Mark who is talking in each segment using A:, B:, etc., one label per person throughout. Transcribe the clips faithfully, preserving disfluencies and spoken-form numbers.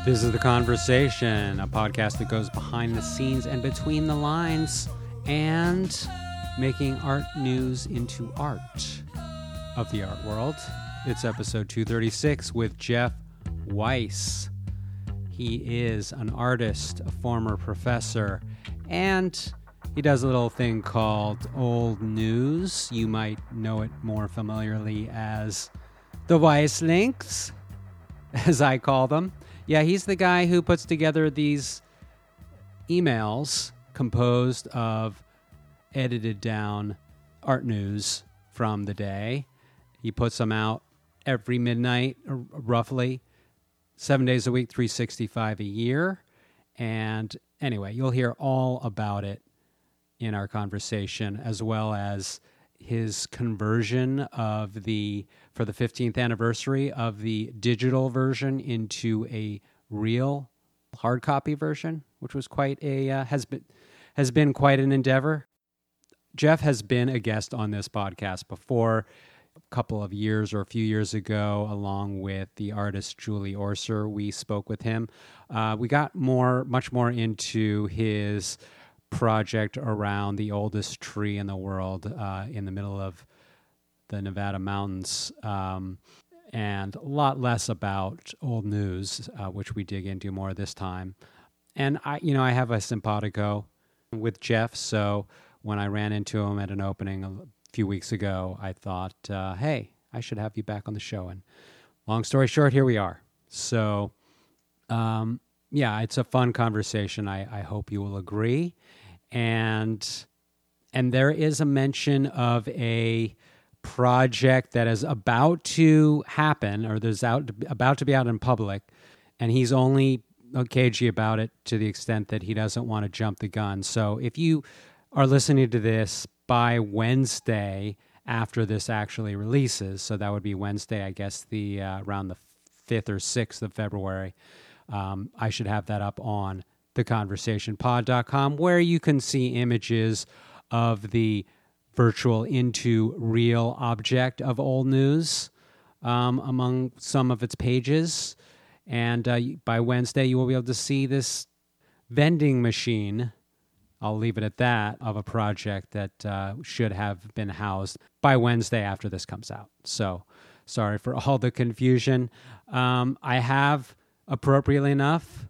A: This is The Conversation, a podcast that goes behind the scenes and between the lines and making art news into art of the art world. It's episode two thirty-six with Jeff Weiss. He is an artist, a former professor, and he does a little thing called Old News. You might know it more familiarly as the Weiss Links, as I call them. Yeah, he's the guy who puts together these emails composed of edited down art news from the day. He puts them out every midnight, roughly, seven days a week, three hundred sixty-five a year. And anyway, you'll hear all about it in our conversation, as well as his conversion of the, for the fifteenth anniversary of the digital version into a real hard copy version, which was quite a, uh, has been, has been quite an endeavor. Jeff has been a guest on this podcast before, a couple of years or a few years ago, along with the artist Julie Orser. We spoke with him. Uh, we got more, much more into his project around the oldest tree in the world, uh, in the middle of the Nevada mountains, um, and a lot less about old news, uh, which we dig into more this time. And I, you know, I have a simpatico with Jeff, so when I ran into him at an opening a few weeks ago, I thought, uh, hey, I should have you back on the show. And long story short, here we are. So, um, yeah, it's a fun conversation. I, I hope you will agree. And and there is a mention of a project that is about to happen, or there's out about to be out in public, and he's only cagey about it to the extent that he doesn't want to jump the gun. So if you are listening to this by Wednesday after this actually releases, so that would be Wednesday, I guess, the uh, around the fifth or sixth of February, um, I should have that up on the conversation pod dot com, where you can see images of the virtual into real object of old news um, among some of its pages. And uh, by Wednesday, you will be able to see this vending machine, I'll leave it at that, of a project that uh, should have been housed by Wednesday after this comes out. So sorry for all the confusion. Um, I have, appropriately enough,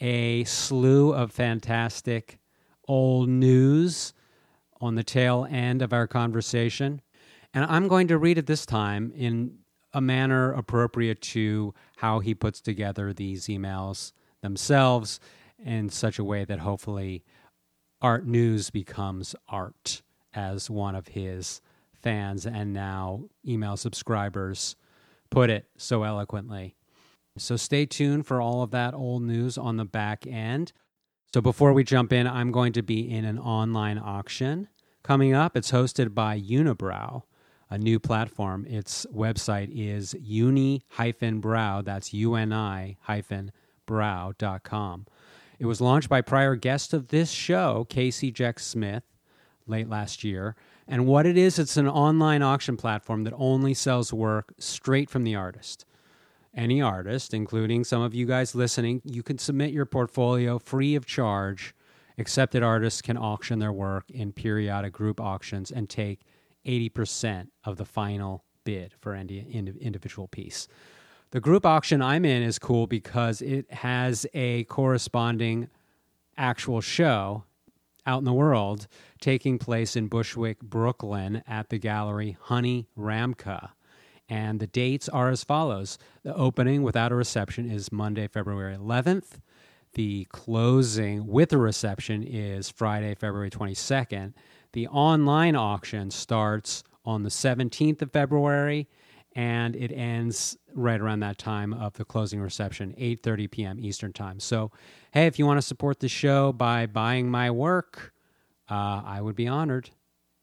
A: a slew of fantastic old news on the tail end of our conversation. And I'm going to read it this time in a manner appropriate to how he puts together these emails themselves in such a way that hopefully art news becomes art, as one of his fans and now email subscribers put it so eloquently. So stay tuned for all of that old news on the back end. So before we jump in, I'm going to be in an online auction coming up. It's hosted by Unibrow, a new platform. Its website is uni dash brow, that's U N I hyphen brow dot com. It was launched by prior guest of this show, Casey Jack Smith, late last year. And what it is, it's an online auction platform that only sells work straight from the artist. Any artist, including some of you guys listening, you can submit your portfolio free of charge. Accepted artists can auction their work in periodic group auctions and take eighty percent of the final bid for any individual piece. The group auction I'm in is cool because it has a corresponding actual show out in the world taking place in Bushwick, Brooklyn at the gallery Honey Ramka. And the dates are as follows. The opening without a reception is Monday, February eleventh. The closing with a reception is Friday, February twenty-second. The online auction starts on the seventeenth of February, and it ends right around that time of the closing reception, eight thirty p.m. Eastern Time. So, hey, if you want to support the show by buying my work, uh, I would be honored.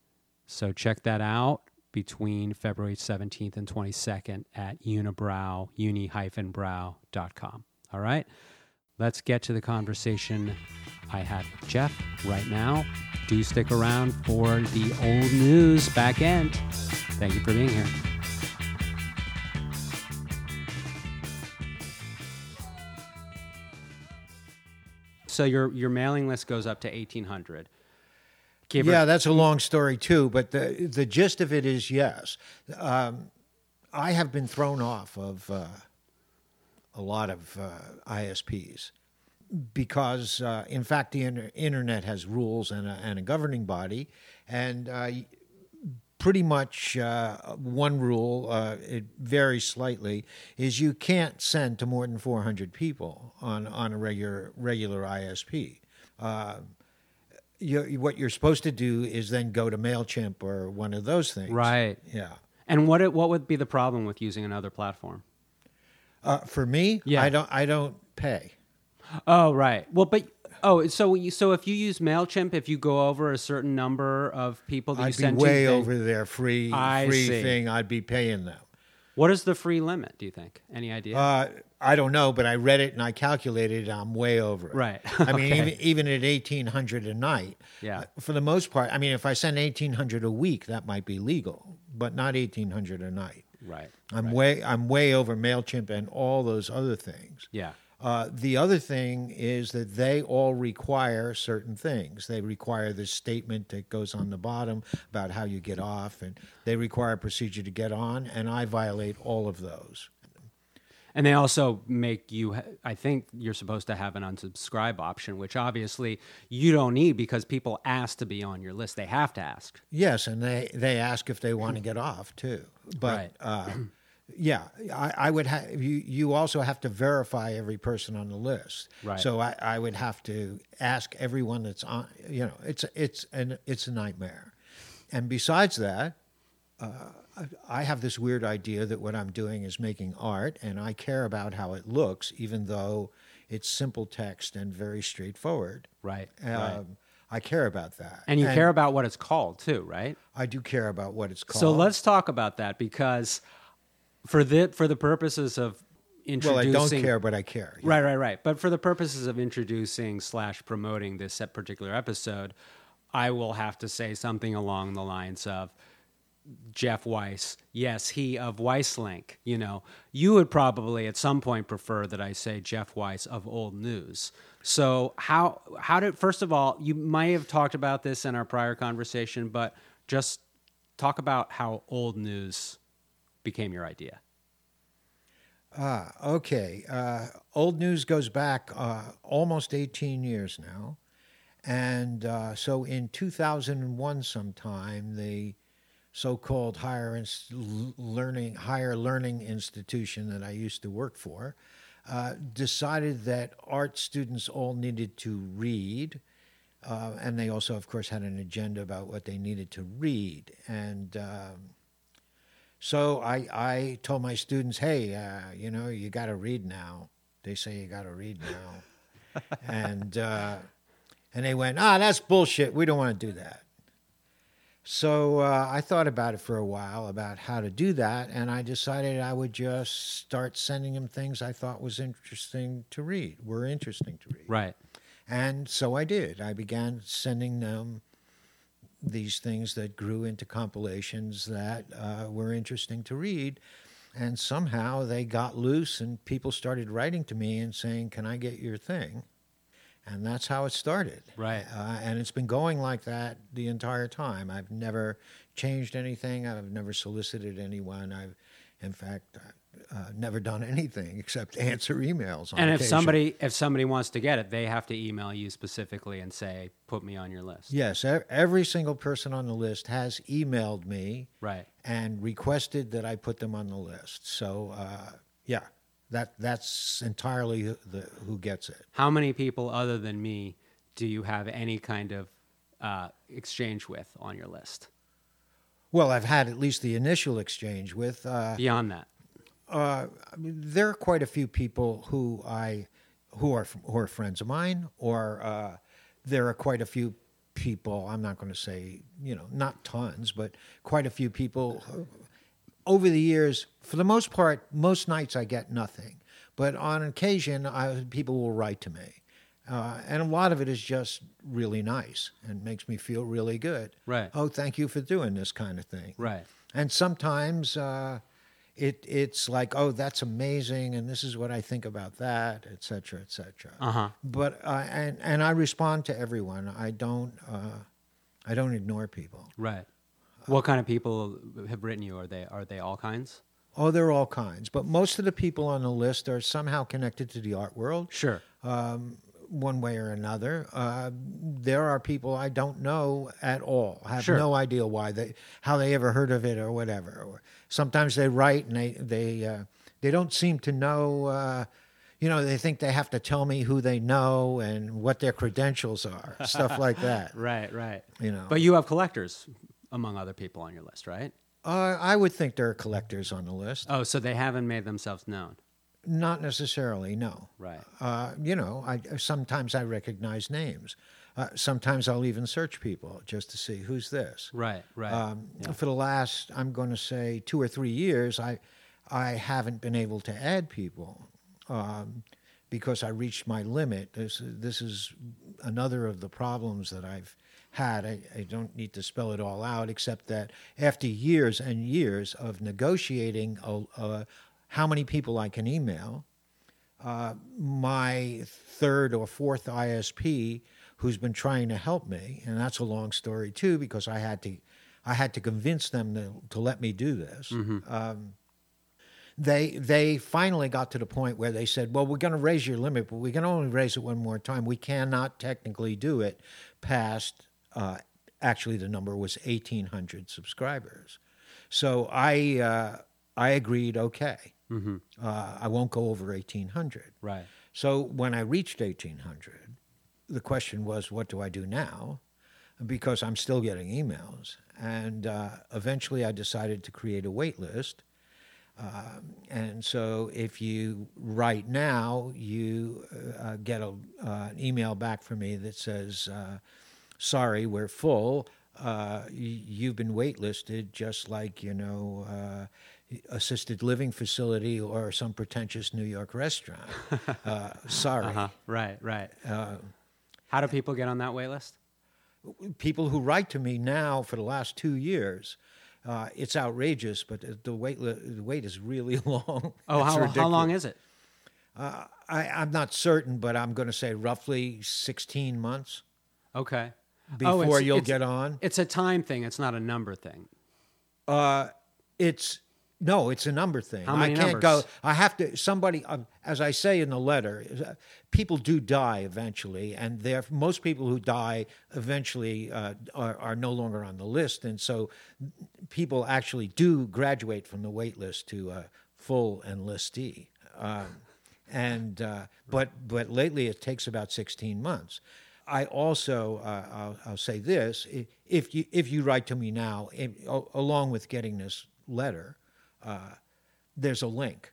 A: So check that out between February seventeenth and twenty-second at Unibrow, uni dash brow dot com. All right? Let's get to the conversation I had with Jeff right now. Do stick around for the old news back end. Thank you for being here. So your your mailing list goes up to eighteen hundred. Give
B: yeah,
A: or-
B: that's a long story too, but the the gist of it is yes. Um, I have been thrown off of uh, a lot of uh, I S Ps because, uh, in fact, the inter- internet has rules and a, and a governing body, and uh, pretty much uh, one rule, uh, it varies slightly, is you can't send to more than four hundred people on, on a regular regular I S P. Uh, you, what you're supposed to do is then go to MailChimp or one of those things.
A: Right.
B: Yeah.
A: And what it, what would be the problem with using another platform?
B: Uh, for me,
A: Yeah.
B: I don't I don't pay.
A: Oh, right. Well, but oh, so you, so if you use MailChimp, if you go over a certain number of people that you
B: I'd be
A: send
B: way
A: to, they-
B: over their free
A: I
B: free
A: see.
B: thing. I'd be paying them.
A: What is the free limit? Do you think? Any idea?
B: Uh, I don't know, but I read it and I calculated. I'm way over it.
A: Right.
B: I mean,
A: Okay.
B: even even at eighteen hundred a night.
A: Yeah.
B: uh, For the most part, I mean, if I send eighteen hundred a week, that might be legal, but not eighteen hundred a night.
A: right.
B: I'm
A: right.
B: way I'm way over MailChimp and all those other things.
A: Yeah.
B: Uh, the other thing is that they all require certain things. They require this statement that goes on the bottom about how you get off, and they require a procedure to get on, and I violate all of those.
A: And they also make you, I think you're supposed to have an unsubscribe option, which obviously you don't need because people ask to be on your list. They have to ask.
B: Yes, and they, they ask if they want to get off, too. But,
A: Right.
B: uh, yeah, I, I would have, you, you also have to verify every person on the list.
A: Right.
B: So I, I would have to ask everyone that's on, you know, it's, it's, an, it's a nightmare. And besides that, uh, I have this weird idea that what I'm doing is making art, and I care about how it looks, even though it's simple text and very straightforward.
A: Right.
B: Um,
A: right.
B: I care about that.
A: And you care about what it's called too, right?
B: I do care about what it's called.
A: So let's talk about that because for the for the purposes of
B: Well, I
A: introducing,
B: don't care, but I care.
A: Right, right, right. But for the purposes of introducing slash promoting this particular episode, I will have to say something along the lines of Jeff Weiss. Yes, he of Weisslink. You know, you would probably at some point prefer that I say Jeff Weiss of Old News. So how how did first of all, you might have talked about this in our prior conversation, but just talk about how Old News became your idea.
B: Ah, okay. Uh, Old News goes back uh, almost eighteen years now. And uh, so in two thousand one sometime, the so-called higher inst- learning higher learning institution that I used to work for uh, decided that art students all needed to read. Uh, and they also, of course, had an agenda about what they needed to read. And um, so I, I told my students, hey, uh, you know, you got to read now. They say you got to read now. and uh, and they went, ah, that's bullshit. We don't want to do that. So uh, I thought about it for a while, about how to do that, and I decided I would just start sending them things I thought was interesting to read, were interesting to read.
A: Right.
B: And so I did. I began sending them these things that grew into compilations that uh, were interesting to read. And somehow they got loose and people started writing to me and saying, can I get your thing? And that's how it started.
A: Right.
B: Uh, and it's been going like that the entire time. I've never changed anything. I've never solicited anyone. I've, in fact, uh, never done anything except answer emails. On
A: And if
B: occasion.
A: somebody if somebody wants to get it, they have to email you specifically and say, "Put me on your list."
B: Yes, e- every single person on the list has emailed me
A: Right.
B: and requested that I put them on the list. So, uh, yeah, that that's entirely who- the, who gets it.
A: How many people other than me do you have any kind of uh, exchange with on your list?
B: Well, I've had at least the initial exchange with. Uh,
A: Beyond that,
B: uh, I mean, there are quite a few people who I who are who are friends of mine, or uh, there are quite a few people. I'm not going to say, you know, not tons, but quite a few people. Who, over the years, for the most part, most nights I get nothing. But on occasion, I, people will write to me. Uh, and a lot of it is just really nice and makes me feel really good.
A: Right.
B: Oh, thank you for doing this kind of thing.
A: right?
B: And sometimes uh, it it's like, oh, that's amazing, and this is what I think about that, et cetera, et cetera.
A: Uh-huh.
B: But uh, and and I respond to everyone. I don't uh, I don't ignore people.
A: Right. What kind of people have written you? Are they are they all kinds?
B: Oh, there are all kinds, but most of the people on the list are somehow connected to the art world.
A: Sure.
B: Um, one way or another. Uh, there are people I don't know at all. I have
A: Sure.
B: no idea why they, how they ever heard of it or whatever. Or sometimes they write and they they uh, they don't seem to know. Uh, you know, they think they have to tell me who they know and what their credentials are, stuff like that.
A: Right, right.
B: You know,
A: But you have collectors among other people on your list, right?
B: uh, I would think there are collectors on the list.
A: Oh, so they haven't made themselves known.
B: Not necessarily, no.
A: Right.
B: Uh, you know, I sometimes I recognize names. Uh, sometimes I'll even search people just to see who's this.
A: Right, right.
B: Um,
A: Yeah.
B: For the last, I'm going to say, two or three years, I I haven't been able to add people um, because I reached my limit. This this is another of the problems that I've had. I, I don't need to spell it all out, except that after years and years of negotiating a, a how many people I can email, uh, my third or fourth I S P, who's been trying to help me, and that's a long story too, because I had to, I had to convince them to, to let me do this.
A: Mm-hmm.
B: Um, they they finally got to the point where they said, "Well, we're going to raise your limit, but we can only raise it one more time. We cannot technically do it past." Uh, actually, the number was eighteen hundred subscribers. So I uh, I agreed. Okay.
A: Mm-hmm.
B: Uh, I won't go over eighteen hundred.
A: Right.
B: So when I reached eighteen hundred, the question was, what do I do now? Because I'm still getting emails. And uh, eventually I decided to create a wait list. Um, and so if you write now, you uh, get a, uh, an email back from me that says, uh, sorry, we're full. Uh, y- you've been waitlisted, just like, you know, uh, assisted living facility or some pretentious New York restaurant. Uh, sorry.
A: Uh-huh. Right, right.
B: Uh,
A: How do people get on that wait list?
B: people who write to me now for the last two years, uh, it's outrageous, but the- the wait li- the wait is really long.
A: Oh,
B: It's
A: how, how
B: ridiculous.
A: long is it?
B: Uh, I, I'm not certain, but I'm going to say roughly sixteen months
A: Okay.
B: before
A: it's-
B: you'll
A: it's-
B: get on.
A: It's a time thing. It's not a number thing.
B: Uh, it's no, it's a number thing.
A: How many
B: I can't
A: numbers?
B: go. I have to. Somebody, um, as I say in the letter, uh, people do die eventually, and there most people who die eventually uh, are, are no longer on the list, and so people actually do graduate from the wait list to a full enlistee. Um, and uh, but but lately it takes about sixteen months. I also uh, I'll, I'll say this: i- if you if you write to me now, if, a- along with getting this letter, uh, there's a link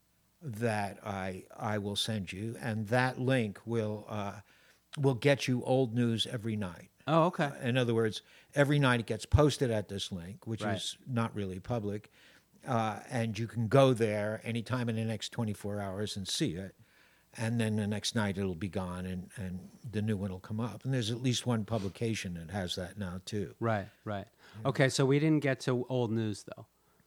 B: that I I will send you, and that link will uh, will get you old news every night.
A: Oh, okay.
B: In other words, every night it gets posted at this link, which
A: Right.
B: is not really public, uh, and you can go there anytime in the next twenty-four hours and see it. And then the next night it'll be gone, and, and the new one will come up. And there's at least one publication that has that now too.
A: Right, right. Okay, so we didn't get to old news though.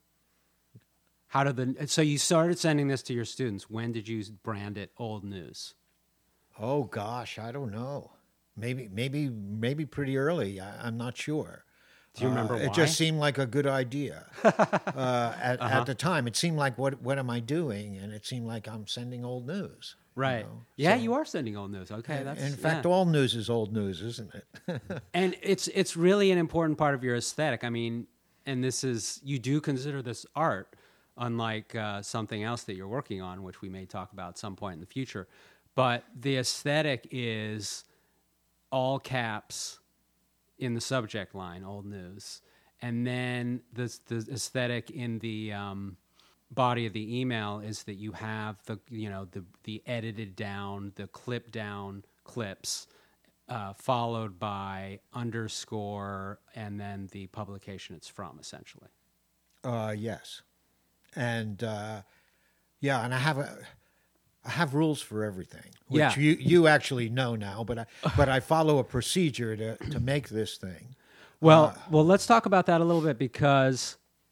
A: How did the so you started sending this to your students? When did you brand it old news?
B: Oh gosh, I don't know. Maybe maybe maybe pretty early. I, I'm not sure.
A: Do you remember
B: Uh,
A: why?
B: It just seemed like a good idea uh, at,
A: Uh-huh.
B: at the time. It seemed like what what am I doing? And it seemed like I'm sending old news. you
A: Right.
B: know?
A: Yeah,
B: So-
A: you are sending old news. Okay, that's
B: in fact,
A: yeah.
B: all news is old news, isn't it?
A: And it's it's really an important part of your aesthetic. I mean, and this is you do consider this art, unlike uh, something else that you're working on, which we may talk about at some point in the future. But the aesthetic is all caps in the subject line, old news, and then the the aesthetic in the um, body of the email is that you have the you know the the edited down, the clip down clips, uh, followed by underscore, and then the publication it's from, essentially.
B: Uh, yes, and uh, yeah, and I have a, I have rules for everything, which
A: Yeah.
B: you you actually know now, but I but I follow a procedure to to make this thing.
A: Well,
B: Uh,
A: well, let's talk about that a little bit because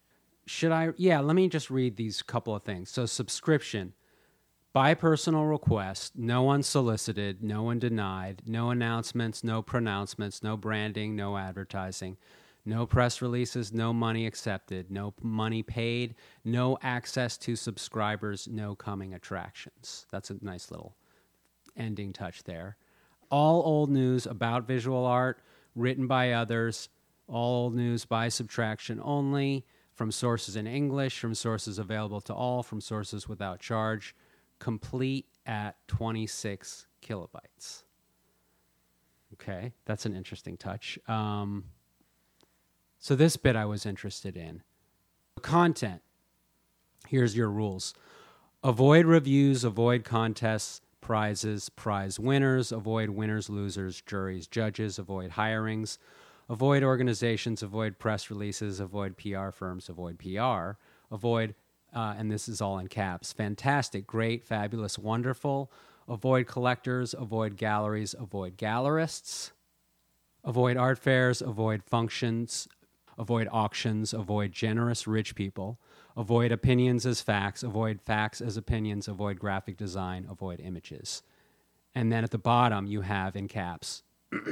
A: should I? Yeah, let me just read these couple of things. So subscription, by personal request, no unsolicited, no one denied, no announcements, no pronouncements, no branding, no advertising, no press releases, no money accepted, no money paid, no access to subscribers, no coming attractions. That's a nice little ending touch there. All old news about visual art, written by others, all old news by subtraction only, from sources in English, from sources available to all, from sources without charge, complete at twenty-six kilobytes. Okay, that's an interesting touch. Um, so this bit I was interested in. Content. Here's your rules. Avoid reviews, avoid contests, prizes, prize winners, avoid winners, losers, juries, judges, avoid hirings, avoid organizations, avoid press releases, avoid P R firms, avoid P R, avoid, uh, and this is all in caps, fantastic, great, fabulous, wonderful, avoid collectors, avoid galleries, avoid gallerists, avoid art fairs, avoid functions, avoid auctions, avoid generous rich people, avoid opinions as facts, avoid facts as opinions, avoid graphic design, avoid images. And then at the bottom you have in caps,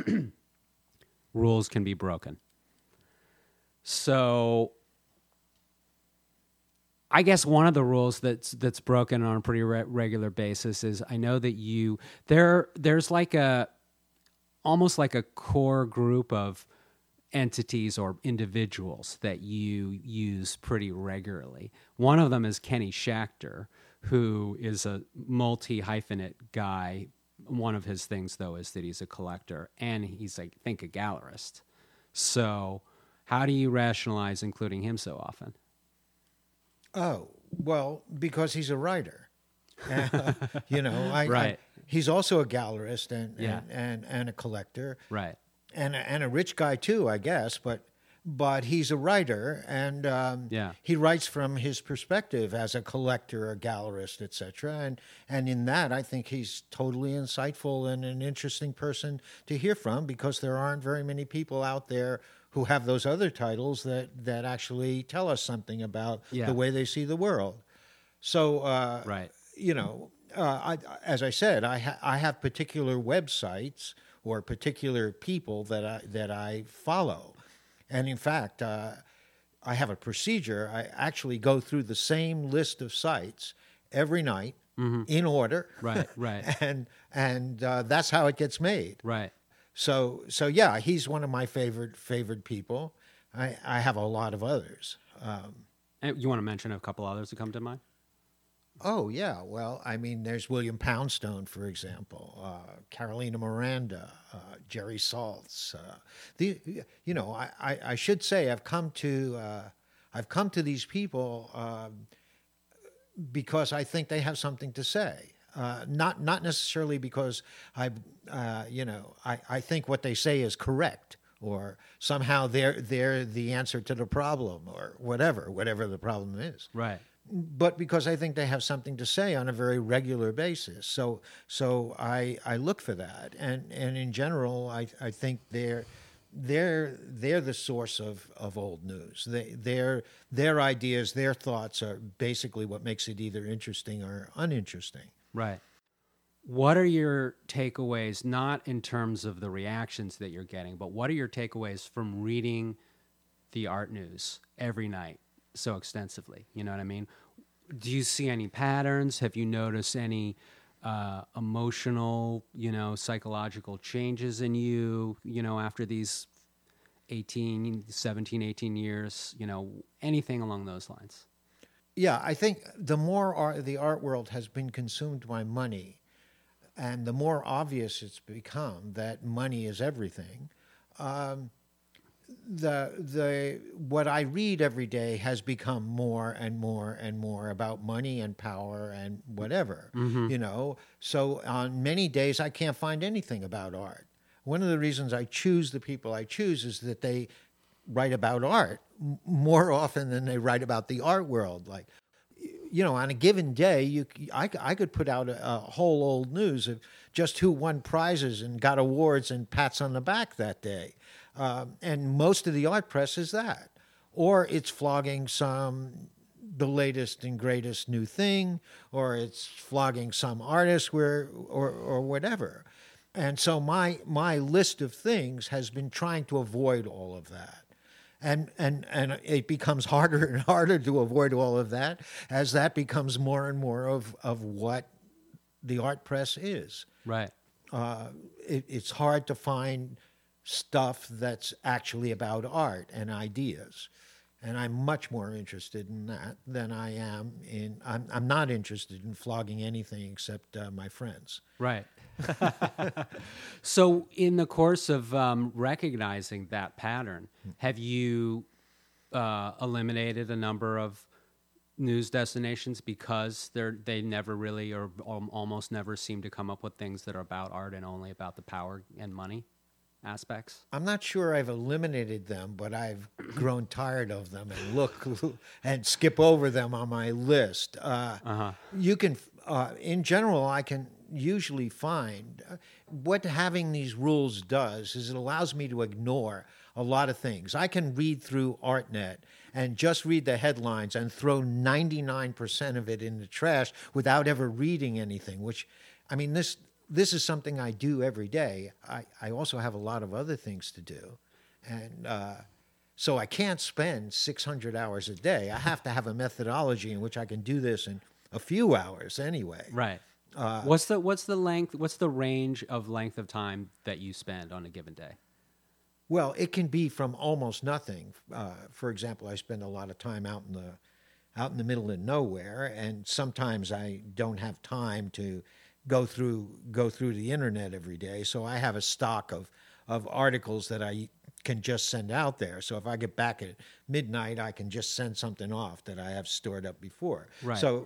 A: rules can be broken. So I guess one of the rules that's that's broken on a pretty re- regular basis is I know that you there there's like a almost like a core group of entities or individuals that you use pretty regularly. One of them is Kenny Schachter, who is a multi-hyphenate guy. One of his things, though, is that he's a collector, and he's, I think, a gallerist. So how do you rationalize including him so often?
B: Oh, well, because he's a writer. Uh, you know, I,
A: right.
B: I, he's also a gallerist and,
A: yeah.
B: and, and, and a collector.
A: Right.
B: And, and a rich guy, too, I guess, but but he's a writer, and um,
A: yeah.
B: he writes from his perspective as a collector, a gallerist, et cetera. And, and in that, I think he's totally insightful and an interesting person to hear from, because there aren't very many people out there who have those other titles that, that actually tell us something about
A: yeah.
B: the way they see the world. So, uh,
A: right.
B: you know, uh, I, as I said, I, ha- I have particular websites or particular people that I, that I follow. And in fact, uh, I have a procedure. I actually go through the same list of sites every night mm-hmm. in order.
A: Right, right.
B: and and uh, that's how it gets made.
A: Right.
B: So so yeah, he's one of my favorite favorite people. I, I have a lot of others. Um,
A: and you want to mention a couple others that come to mind?
B: Oh, yeah. Well, I mean, there's William Poundstone, for example, uh, Carolina Miranda, uh, Jerry Saltz. Uh, the, you know, I, I, I should say I've come to uh, I've come to these people um, because I think they have something to say. Uh, not not necessarily because I, uh, you know, I, I think what they say is correct, or somehow they're they're the answer to the problem, or whatever, whatever the problem is.
A: Right.
B: But because I think they have something to say on a very regular basis. So so I I look for that. And and in general, I, I think they're they're they're the source of, of old news. They their their ideas, their thoughts are basically what makes it either interesting or uninteresting.
A: Right. What are your takeaways, not in terms of the reactions that you're getting, but what are your takeaways from reading the art news every night so extensively? You know what I mean? Do you see any patterns? Have you noticed any uh, emotional, you know, psychological changes in you, you know, after these eighteen, seventeen, eighteen years, you know, anything along those lines?
B: Yeah, I think the more art, the art world has been consumed by money, and the more obvious it's become that money is everything, um, the the what I read every day has become more and more and more about money and power and whatever, mm-hmm. you know. So on many days I can't find anything about art. One of the reasons I choose the people I choose is that they write about art more often than they write about the art world. Like, you know, on a given day, you I, I could put out a, a whole old news of just who won prizes and got awards and pats on the back that day. Um, and most of the art press is that. or it's flogging some the latest and greatest new thing, or it's flogging some artist where or or whatever. And so my my list of things has been trying to avoid all of that. And and and it becomes harder and harder to avoid all of that as that becomes more and more of, of what the art press is.
A: Right.
B: Uh, it, it's hard to find stuff that's actually about art and ideas. And I'm much more interested in that than I am in, I'm, I'm not interested in flogging anything except uh, my friends.
A: Right. So in the course of um, recognizing that pattern, have you uh, eliminated a number of news destinations because they're, they never really or al- almost never seem to come up with things that are about art and only about the power and money aspects?
B: I'm not sure I've eliminated them, but I've grown tired of them and look and skip over them on my list. Uh,
A: Uh-huh.
B: You can, uh, in general, I can usually find uh, what having these rules does is it allows me to ignore a lot of things. I can read through ArtNet and just read the headlines and throw ninety-nine percent of it in the trash without ever reading anything, which, I mean, this this is something I do every day. I, I also have a lot of other things to do. And uh, so I can't spend six hundred hours a day. I have to have a methodology in which I can do this in a few hours anyway.
A: Right. Uh, what's the what's the length? What's the range of length of time that you spend on a given day?
B: Well, it can be from almost nothing. Uh, for example, I spend a lot of time out in the out in the middle of nowhere, and sometimes I don't have time to go through go through the internet every day. So I have a stock of of articles that I can just send out there. So if I get back at midnight, I can just send something off that I have stored up before.
A: Right.
B: So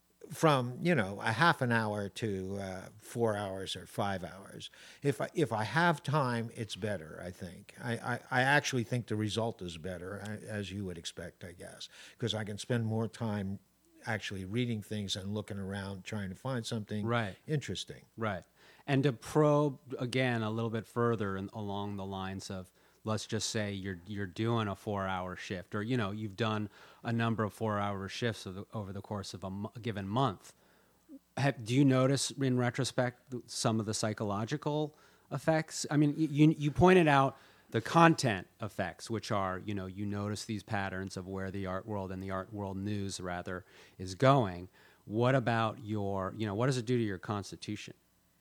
B: from, you know, a half an hour to uh, four hours or five hours. If I, if I have time, it's better, I think. I, I, I actually think the result is better, as you would expect, I guess, because I can spend more time actually reading things and looking around trying to find something
A: right.
B: interesting.
A: Right. And to probe, again, a little bit further in, along the lines of, let's just say you're you're doing a four-hour shift, or you know you've done a number of four-hour shifts of the, over the course of a, m- a given month. Have, do you notice, in retrospect, some of the psychological effects? I mean, you you pointed out the content effects, which are, you know, you notice these patterns of where the art world and the art world news rather is going. What about your, you know, what does it do to your constitution,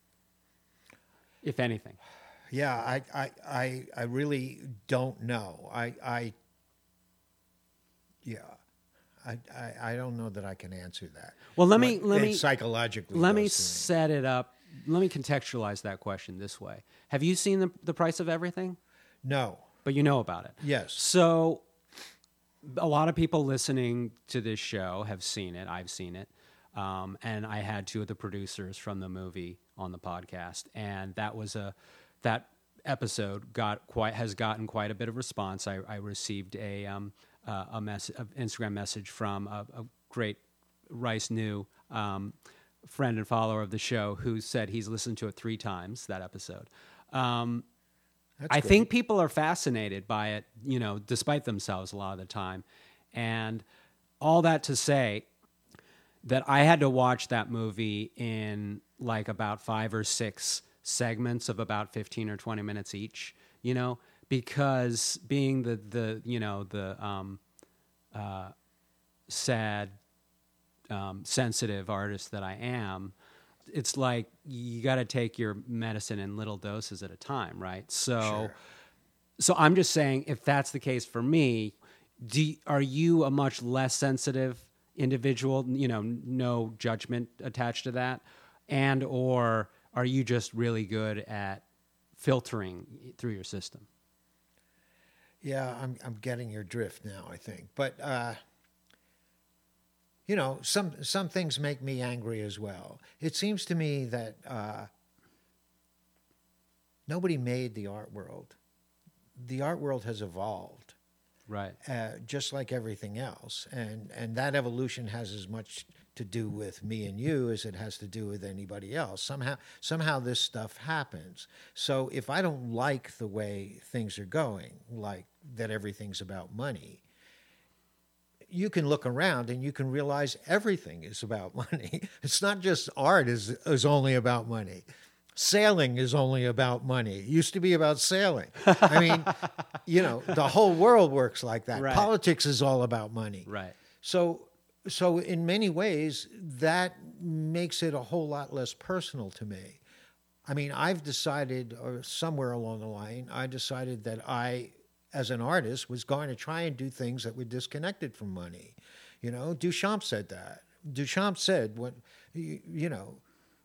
A: if anything?
B: Yeah, I, I, I, I really don't know. I, I yeah, I, I, I don't know that I can answer that.
A: Well, let me
B: What
A: let
B: it
A: me
B: psychologically.
A: let me
B: does to
A: set it up. Let me contextualize that question this way: have you seen the the price of everything?
B: No.
A: But you know about it.
B: Yes.
A: So a lot of people listening to this show have seen it. I've seen it. Um, and I had two of the producers from the movie on the podcast, and that was a that episode got quite has gotten quite a bit of response. I, I received a um, uh, a mess an Instagram message from a, a great Rice New um, friend and follower of the show who said he's listened to it three times, that episode. Um,
B: That's
A: I
B: great.
A: think people are fascinated by it, you know, despite themselves a lot of the time. And all that to say that I had to watch that movie in like about five or six segments of about fifteen or twenty minutes each, you know, because being the, the you know, the um, uh, sad, um, sensitive artist that I am, it's like you got to take your medicine in little doses at a time, right? So,
B: Sure.
A: so I'm just saying, if that's the case for me, do you- are you a much less sensitive individual? You know, no judgment attached to that, and or are you just really good at filtering through your system?
B: Yeah, I'm I'm getting your drift now, I think. But uh, you know, some some things make me angry as well. It seems to me that uh, nobody made the art world. The art world has evolved,
A: Right.
B: uh, just like everything else, and and that evolution has as much to do with me and you as it has to do with anybody else. Somehow, somehow this stuff happens. So if I don't like the way things are going, like that everything's about money, you can look around and you can realize everything is about money. It's not just art is is only about money. Sailing is only about money. It used to be about sailing. I mean, you know, the whole world works like that.
A: Right.
B: Politics is all about money.
A: Right.
B: So, so in many ways, that makes it a whole lot less personal to me. I mean, I've decided, or somewhere along the line, I decided that I, as an artist, was going to try and do things that were disconnected from money. You know, Duchamp said that. Duchamp said, "What you, you know,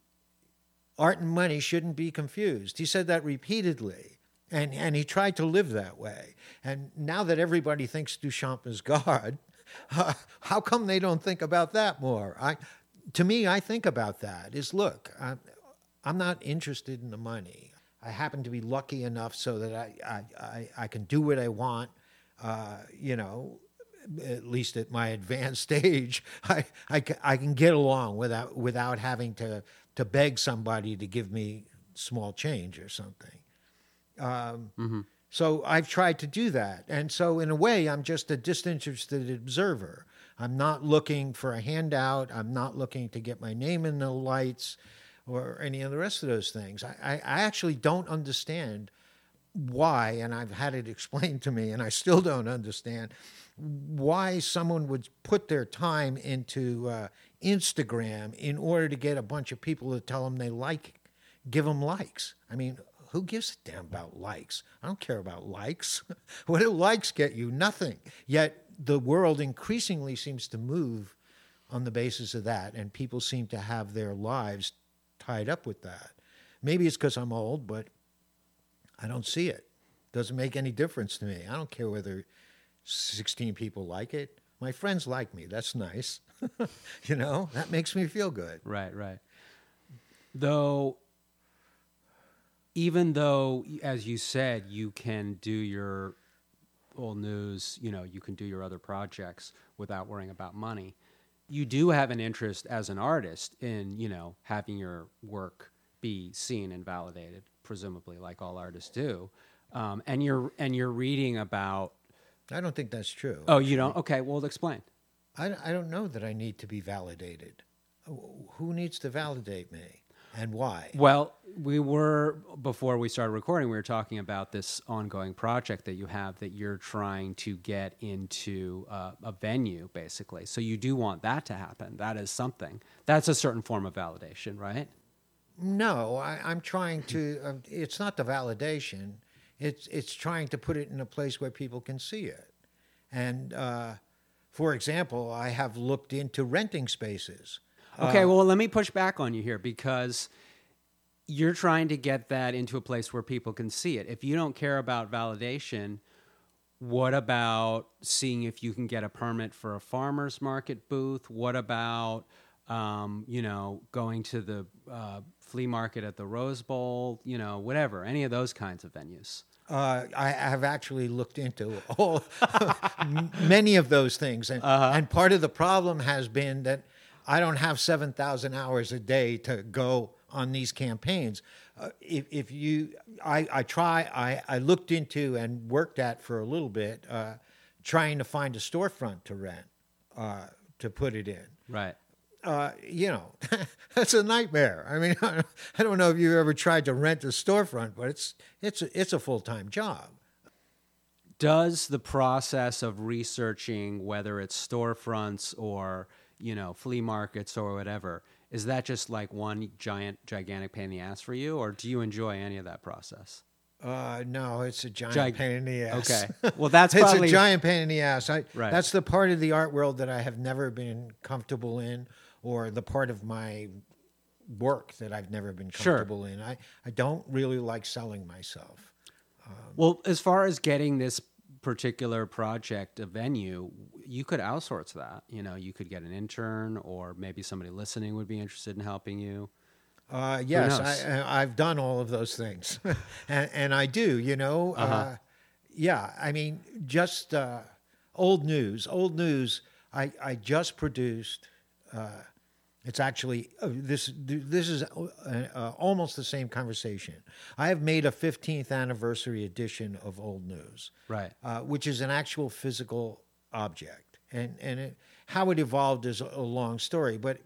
B: art and money shouldn't be confused." He said that repeatedly, and and he tried to live that way. And now that everybody thinks Duchamp is God, uh, how come they don't think about that more? I, to me, I think about that. Is look, I'm, I'm not interested in the money. I happen to be lucky enough so that I I, I, I can do what I want. Uh, you know. At least at my advanced age, I, I, I can get along without without having to, to beg somebody to give me small change or something. Um,
A: Mm-hmm.
B: So I've tried to do that. And so in a way, I'm just a disinterested observer. I'm not looking for a handout. I'm not looking to get my name in the lights or any of the rest of those things. I, I, I actually don't understand why, and I've had it explained to me, and I still don't understand why someone would put their time into uh, Instagram in order to get a bunch of people to tell them they like, give them likes. I mean, who gives a damn about likes? I don't care about likes. What do likes get you? Nothing. Yet the world increasingly seems to move on the basis of that, and people seem to have their lives tied up with that. Maybe it's because I'm old, but I don't see it. Doesn't make any difference to me. I don't care whether sixteen people like it. My friends like me. That's nice. You know, that makes me feel good.
A: Right, right. Though, even though, as you said, you can do your old news, you know, you can do your other projects without worrying about money, you do have an interest as an artist in, you know, having your work be seen and validated, presumably, like all artists do. Um, and you're and you're reading about.
B: I don't think that's true.
A: Oh, you don't? Okay, well, explain.
B: I, I don't know that I need to be validated. Who needs to validate me and why?
A: Well, we were, before we started recording, we were talking about this ongoing project that you have that you're trying to get into uh, a venue, basically. So you do want that to happen. That is something. That's a certain form of validation, right?
B: No, I, I'm trying to, uh, it's not the validation. It's it's trying to put it in a place where people can see it. And, uh, for example, I have looked into renting spaces.
A: Okay,
B: Uh,
A: well, let me push back on you here because you're trying to get that into a place where people can see it. If you don't care about validation, what about seeing if you can get a permit for a farmer's market booth? What about, um, you know, going to the uh, flea market at the Rose Bowl? You know, whatever, any of those kinds of venues.
B: Uh, I have actually looked into all, many of those things. And,
A: Uh-huh.
B: and part of the problem has been that I don't have seven thousand hours a day to go on these campaigns. Uh, if, if you, I, I try, I, I looked into and worked at for a little bit, uh, trying to find a storefront to rent, uh, to put it in.
A: Right.
B: Uh, you know, that's a nightmare. I mean, I don't know if you've ever tried to rent a storefront, but it's it's a, it's a full-time job.
A: Does the process of researching whether it's storefronts or, you know, flea markets or whatever, is that just like one giant, gigantic pain in the ass for you, or do you enjoy any of that process?
B: Uh, no, it's a giant
A: Gig-
B: pain in the ass.
A: Okay. Well, that's
B: it's
A: probably
B: a giant pain in the ass. I,
A: Right.
B: That's the part of the art world that I have never been comfortable in, or the part of my work that I've never been
A: Sure.
B: comfortable in. I, I don't really like selling myself.
A: Well, as far as getting this particular project a venue, you could outsource that. You know, you could get an intern, or maybe somebody listening would be interested in helping you.
B: Uh, yes,
A: knows?
B: I, I've done all of those things, and, and I do. You know,
A: Uh-huh.
B: uh, yeah. I mean, just uh, old news. Old news. I, I just produced. Uh, it's actually uh, this. This is uh, uh, almost the same conversation. I have made a fifteenth anniversary edition of Old News,
A: Right.
B: uh, which is an actual physical object. and and it, how it evolved is a, a long story, but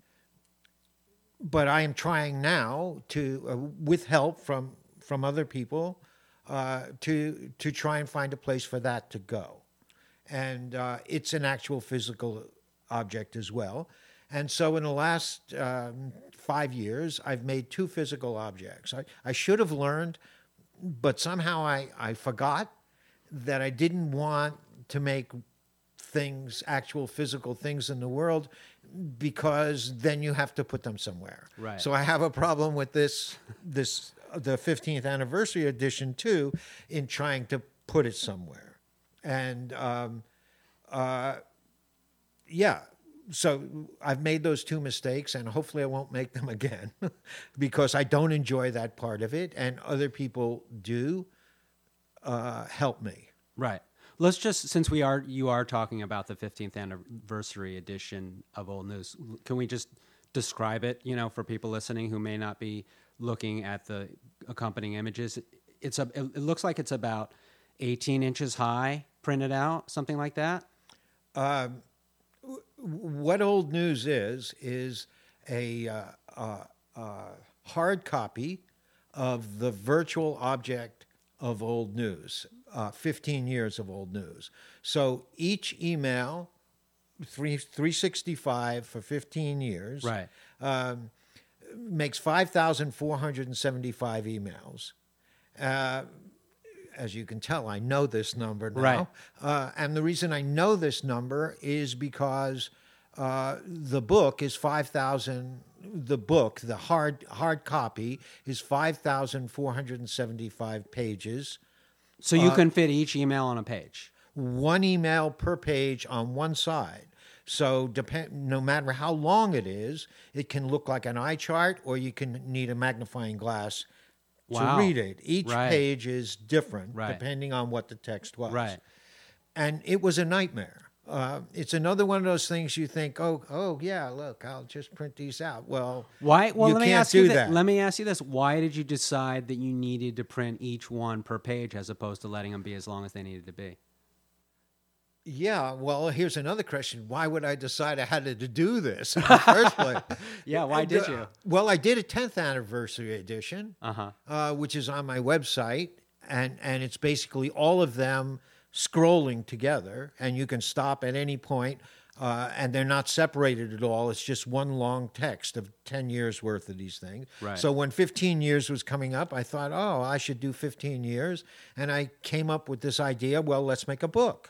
B: but I am trying now to, uh, with help from from other people, uh, to to try and find a place for that to go, and uh, it's an actual physical object as well. And so in the last um, five years, I've made two physical objects. I, I should have learned, but somehow I, I forgot that I didn't want to make things, actual physical things in the world, because then you have to put them somewhere.
A: Right.
B: So I have a problem with this, this the fifteenth anniversary edition too, in trying to put it somewhere. And um, uh, yeah. So I've made those two mistakes, and hopefully I won't make them again, because I don't enjoy that part of it, and other people do uh, help me.
A: Right. Let's just, since we are, you are talking about the fifteenth anniversary edition of Old News, can we just describe it, you know, for people listening who may not be looking at the accompanying images? It's a, it looks like it's about eighteen inches high, printed out, something like that.
B: Um, What Old News is, is a uh, uh, uh, hard copy of the virtual object of Old News, uh, fifteen years of Old News. So each email, three, three sixty-five for fifteen years,
A: Right.
B: um, makes five thousand four hundred seventy-five emails. Uh, As you can tell, I know this number now.
A: Right.
B: Uh, and the reason I know this number is because uh, the book is five thousand, the book, the hard hard copy, is five thousand four hundred seventy-five pages.
A: So you uh, can fit each email on a page?
B: One email per page on one side. So depend, no matter how long it is, it can look like an eye chart, or you can need a magnifying glass
A: Wow.
B: to read it. Each
A: right.
B: page is different,
A: right.
B: depending on what the text was.
A: Right.
B: And it was a nightmare. Uh, it's another one of those things you think, oh, oh yeah, look, I'll just print these out. Well,
A: why? Well,
B: you
A: let me
B: can't
A: ask
B: do
A: you
B: that.
A: Let me ask you this: why did you decide that you needed to print each one per page as opposed to letting them be as long as they needed to be?
B: Yeah, well, here's another question. Why would I decide I had to do this in the first place?
A: Yeah, why did you?
B: Well, I did a tenth anniversary edition,
A: uh-huh.
B: uh, which is on my website, and, and it's basically all of them scrolling together, and you can stop at any point, uh, and they're not separated at all. It's just one long text of ten years worth of these things.
A: Right.
B: So when fifteen years was coming up, I thought, oh, I should do fifteen years, and I came up with this idea, well, let's make a book.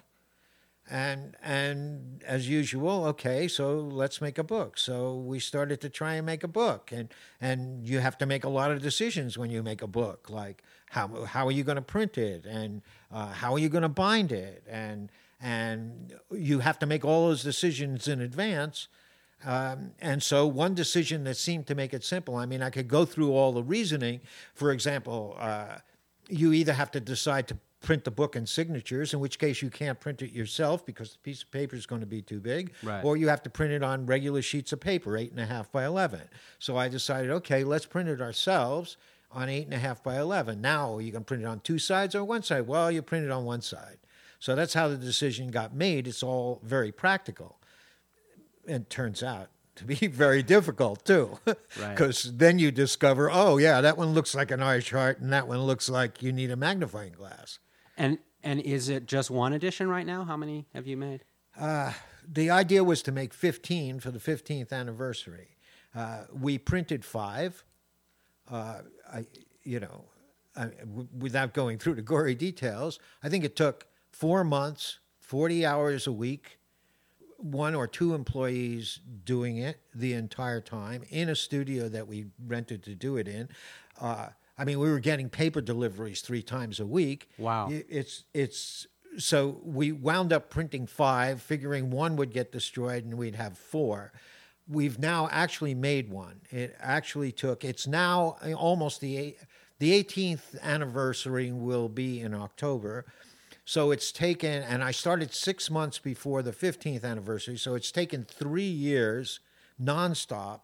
B: And and as usual, okay, so let's make a book. So we started to try and make a book, and and you have to make a lot of decisions when you make a book, like how how are you going to print it, and uh, how are you going to bind it, and and you have to make all those decisions in advance. Um, and so one decision that seemed to make it simple. I mean, I could go through all the reasoning. For example, uh, you either have to decide to print the book in signatures, in which case you can't print it yourself because the piece of paper is going to be too big,
A: right.
B: or you have to print it on regular sheets of paper, eight and a half by eleven. So I decided, okay, let's print it ourselves on eight and a half by eleven. Now, are you going to print it on two sides or one side? Well, you print it on one side. So that's how the decision got made. It's all very practical. And it turns out to be very difficult too, because
A: right.
B: then you discover, oh yeah, that one looks like an eye chart, and that one looks like you need a magnifying glass.
A: And and is it just one edition right now? How many have you made?
B: Uh, the idea was to make fifteen for the fifteenth anniversary. Uh, we printed five. Uh, I, you know, I, w- without going through the gory details, I think it took four months, forty hours a week, one or two employees doing it the entire time in a studio that we rented to do it in. Uh, I mean, we were getting paper deliveries three times a week.
A: Wow.
B: It's it's so we wound up printing five, figuring one would get destroyed and we'd have four. We've now actually made one. It actually took, it's now almost the the eighteenth anniversary will be in October. So it's taken, and I started six months before the fifteenth anniversary, so it's taken three years nonstop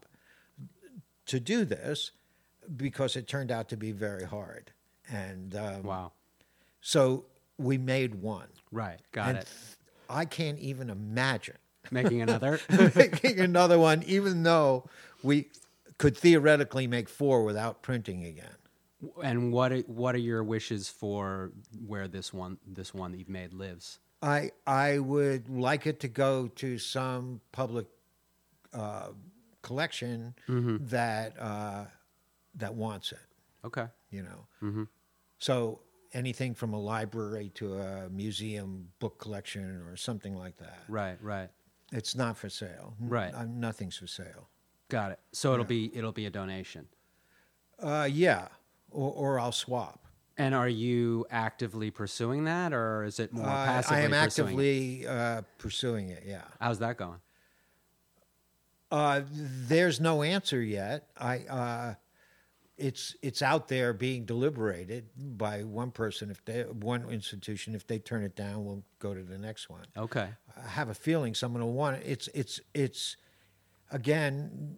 B: to do this, because it turned out to be very hard. And um,
A: wow.
B: So we made one.
A: Right, got
B: and
A: it.
B: I can't even imagine
A: Making another?
B: making another one, even though we could theoretically make four without printing again.
A: And what are, what are your wishes for where this one this one that you've made lives?
B: I I would like it to go to some public uh, collection
A: Mm-hmm.
B: that uh, that wants it.
A: Okay.
B: You know,
A: Mm-hmm.
B: so anything from a library to a museum book collection or something like that.
A: Right, right.
B: It's not for sale. N-
A: Right.
B: uh, nothing's for sale.
A: Got it. So it'll
B: Yeah.
A: be it'll be a donation.
B: Uh, yeah, or, or I'll swap.
A: And are you actively pursuing that, or is it more
B: Uh,
A: passively
B: I am
A: pursuing it?
B: actively uh, pursuing it. Yeah.
A: How's that going?
B: Uh, there's no answer yet. I uh, it's it's out there being deliberated by one person. If they one institution, if they turn it down, we'll go to the next one.
A: Okay.
B: I have a feeling someone will want it. It's it's it's again.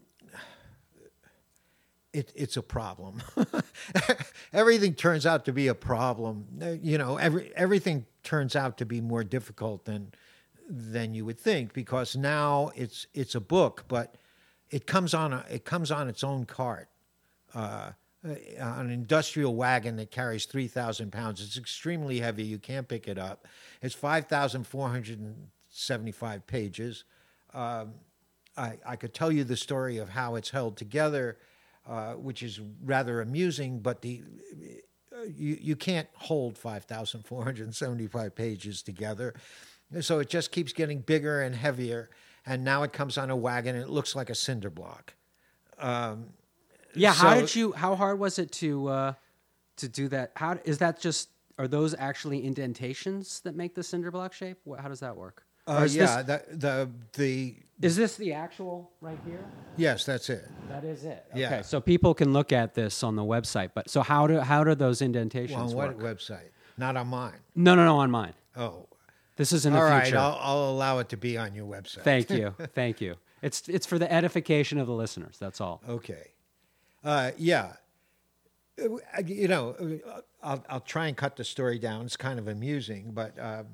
B: It, it's a problem. Everything turns out to be a problem. Uh, You know, every everything turns out to be more difficult than than you would think, because now it's it's a book, but it comes on a, it comes on its own cart, uh, an industrial wagon that carries three thousand pounds. It's extremely heavy. You can't pick it up. It's five thousand four hundred seventy-five pages. Um, I, I could tell you the story of how it's held together, uh, which is rather amusing, but the uh, you, you can't hold five thousand four hundred seventy-five pages together. So it just keeps getting bigger and heavier, and now it comes on a wagon, and it looks like a cinder block. Um,
A: Yeah. How
B: So-
A: did you? How hard was it to uh, to do that? How is that? Just are those actually indentations that make the cinder block shape? Wha- How does that work? Or
B: uh,
A: is
B: yeah,
A: This,
B: the, the the
A: is this the actual right here?
B: yes, that's it.
A: That is it. Okay.
B: Yeah.
A: So people can look at this on the website. But so how do how do those
B: Well,
A: indentations
B: on what
A: work?
B: website? Not on mine.
A: No, no, no. On mine.
B: Oh,
A: This is in the
B: all right.
A: future.
B: I'll, I'll allow it to be on your website.
A: Thank you. Thank you. It's it's for the edification of the listeners. That's all.
B: Okay. Uh, yeah. Uh, You know, uh, I'll, I'll try and cut the story down. It's kind of amusing, but uh,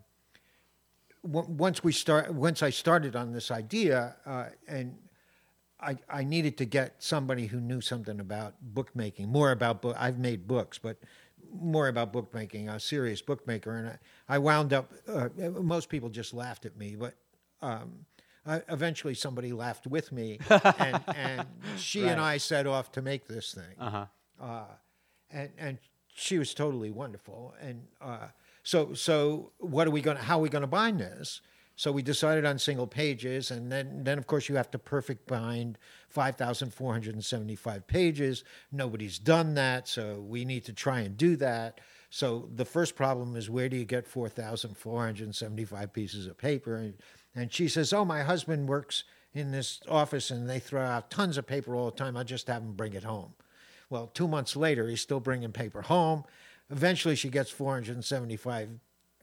B: w- once we start, once I started on this idea, uh, and I, I needed to get somebody who knew something about bookmaking, more about book. I've made books, but more about bookmaking, a serious bookmaker, and I, I wound up. Uh, most people just laughed at me, but. Um, I, eventually, somebody laughed with me, and, and she and
A: Right.
B: I set off to make this thing.
A: Uh-huh.
B: Uh, and and she was totally wonderful. And uh, so so what are we going? to How are we going to bind this? So we decided on single pages, and then then of course you have to perfect bind five thousand four hundred seventy-five pages. Nobody's done that, so we need to try and do that. So the first problem is, where do you get four thousand four hundred seventy-five pieces of paper? And, and she says, oh, my husband works in this office and they throw out tons of paper all the time. I just have him bring it home. Well, two months later, he's still bringing paper home. Eventually, she gets four hundred seventy-five,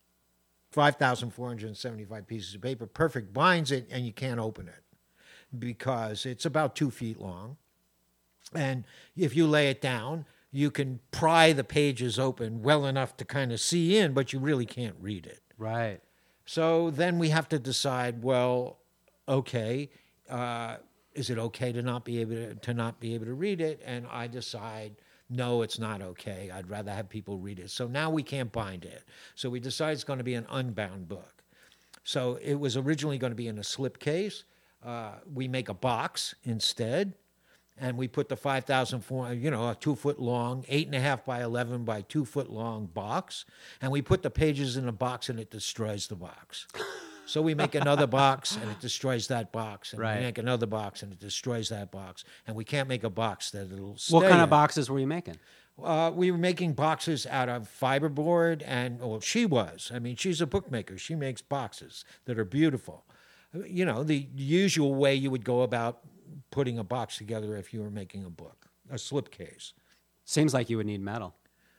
B: five thousand four hundred seventy-five pieces of paper, perfect, binds it, and you can't open it because it's about two feet long. And if you lay it down, you can pry the pages open well enough to kind of see in, but you really can't read it.
A: Right.
B: So then we have to decide, well, okay, uh, is it okay to not be able to, to not be able to read it? And I decide, no, it's not okay. I'd rather have people read it. So now we can't bind it. So we decide it's going to be an unbound book. So it was originally going to be in a slipcase. Uh, we make a box instead. And we put the five thousand four, you know, a two foot long, eight and a half by eleven by two foot long box. And we put the pages in the box and it destroys the box. So we make another box and it destroys that box. And
A: Right.
B: we make another box and it destroys that box. And we can't make a box that it'll stay
A: What kind of
B: in.
A: boxes were you making?
B: Uh, we were making boxes out of fiberboard, and well, she was. I mean, she's a bookmaker. She makes boxes that are beautiful. You know, the usual way you would go about putting a box together if you were making a book, a slipcase.
A: Seems like you would need metal.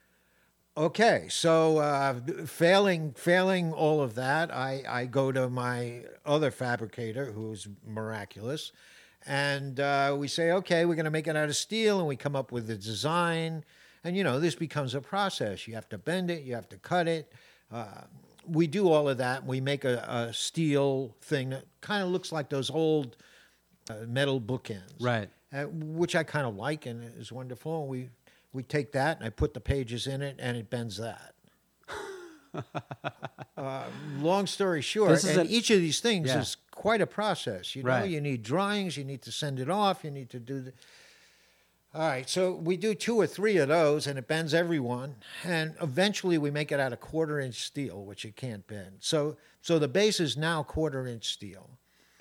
B: Okay, so uh, failing failing all of that, I, I go to my other fabricator, who's miraculous, and uh, we say, okay, we're going to make it out of steel, and we come up with a design, and you know, this becomes a process. You have to bend it, you have to cut it. Uh, we do all of that. We make a, a steel thing that kind of looks like those old uh, metal bookends,
A: Right.
B: uh, which I kind of like and is wonderful. And we we take that and I put the pages in it and it bends that. uh, long story short,
A: This is
B: and
A: a-
B: each of these things
A: Yeah.
B: is quite a process. You know,
A: Right.
B: you need drawings, you need to send it off, you need to do the. All right, so we do two or three of those, and it bends every one, and eventually we make it out of quarter-inch steel, which it can't bend. So, so the base is now quarter-inch steel.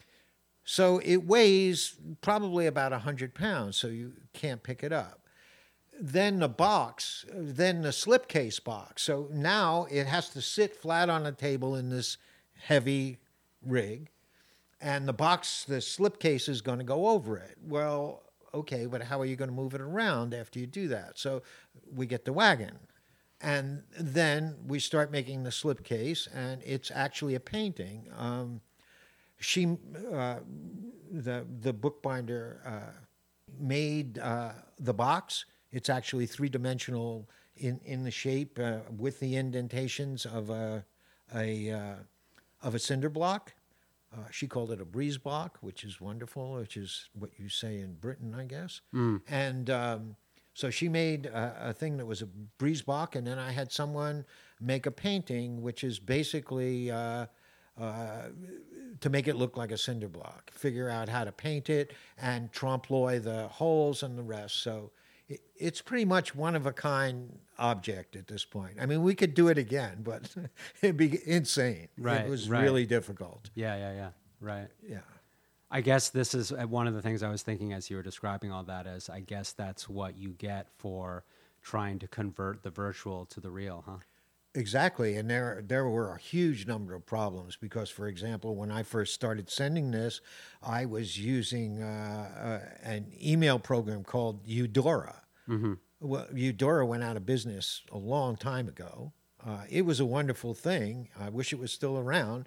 B: So it weighs probably about a hundred pounds, so you can't pick it up. Then the box, then the slipcase box. So now it has to sit flat on a table in this heavy rig, and the box, the slipcase is going to go over it. Well, okay, but how are you going to move it around after you do that? So we get the wagon. And then we start making the slipcase, and it's actually a painting. Um, she, uh, the, the bookbinder, uh, made uh, the box. It's actually three-dimensional in, in the shape uh, with the indentations of a, a, uh, of a cinder block. Uh, she called it a breeze block, which is wonderful, which is what you say in Britain, I guess.
A: Mm.
B: And um, so she made a, a thing that was a breeze block, and then I had someone make a painting, which is basically uh, uh, to make it look like a cinder block, figure out how to paint it and trompe l'oeil the holes and the rest. So it, it's pretty much one-of-a-kind object at this point. I mean, we could do it again, but it'd be insane.
A: Right,
B: It was
A: right.
B: really difficult.
A: Yeah, yeah, yeah. Right.
B: Yeah.
A: I guess this is uh, one of the things I was thinking as you were describing all that is I guess that's what you get for trying to convert the virtual to the real, huh?
B: Exactly, and there there were a huge number of problems because, for example, when I first started sending this, I was using uh, uh, an email program called Eudora.
A: Mm-hmm.
B: Well, Eudora went out of business a long time ago. Uh, it was a wonderful thing. I wish it was still around.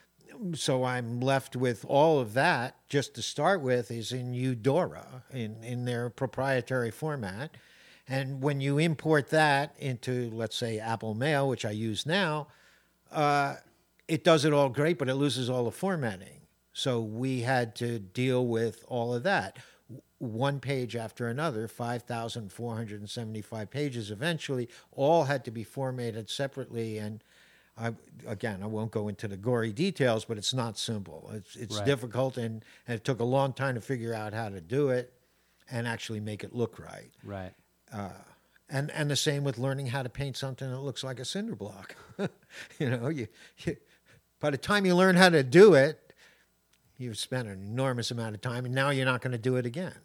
B: So I'm left with all of that just to start with is in Eudora, in, in their proprietary format. And when you import that into, let's say, Apple Mail, which I use now, uh, it does it all great, but it loses all the formatting. So we had to deal with all of that. One page after another, five thousand four hundred seventy-five pages eventually, all had to be formatted separately. And I, again, I won't go into the gory details, but it's not simple. It's, it's
A: Right.
B: difficult, and, and it took a long time to figure out how to do it and actually make it look right.
A: Right.
B: Uh, and and the same with learning how to paint something that looks like a cinder block. you know, you, you by the time you learn how to do it, you've spent an enormous amount of time, and now you're not going to do it again.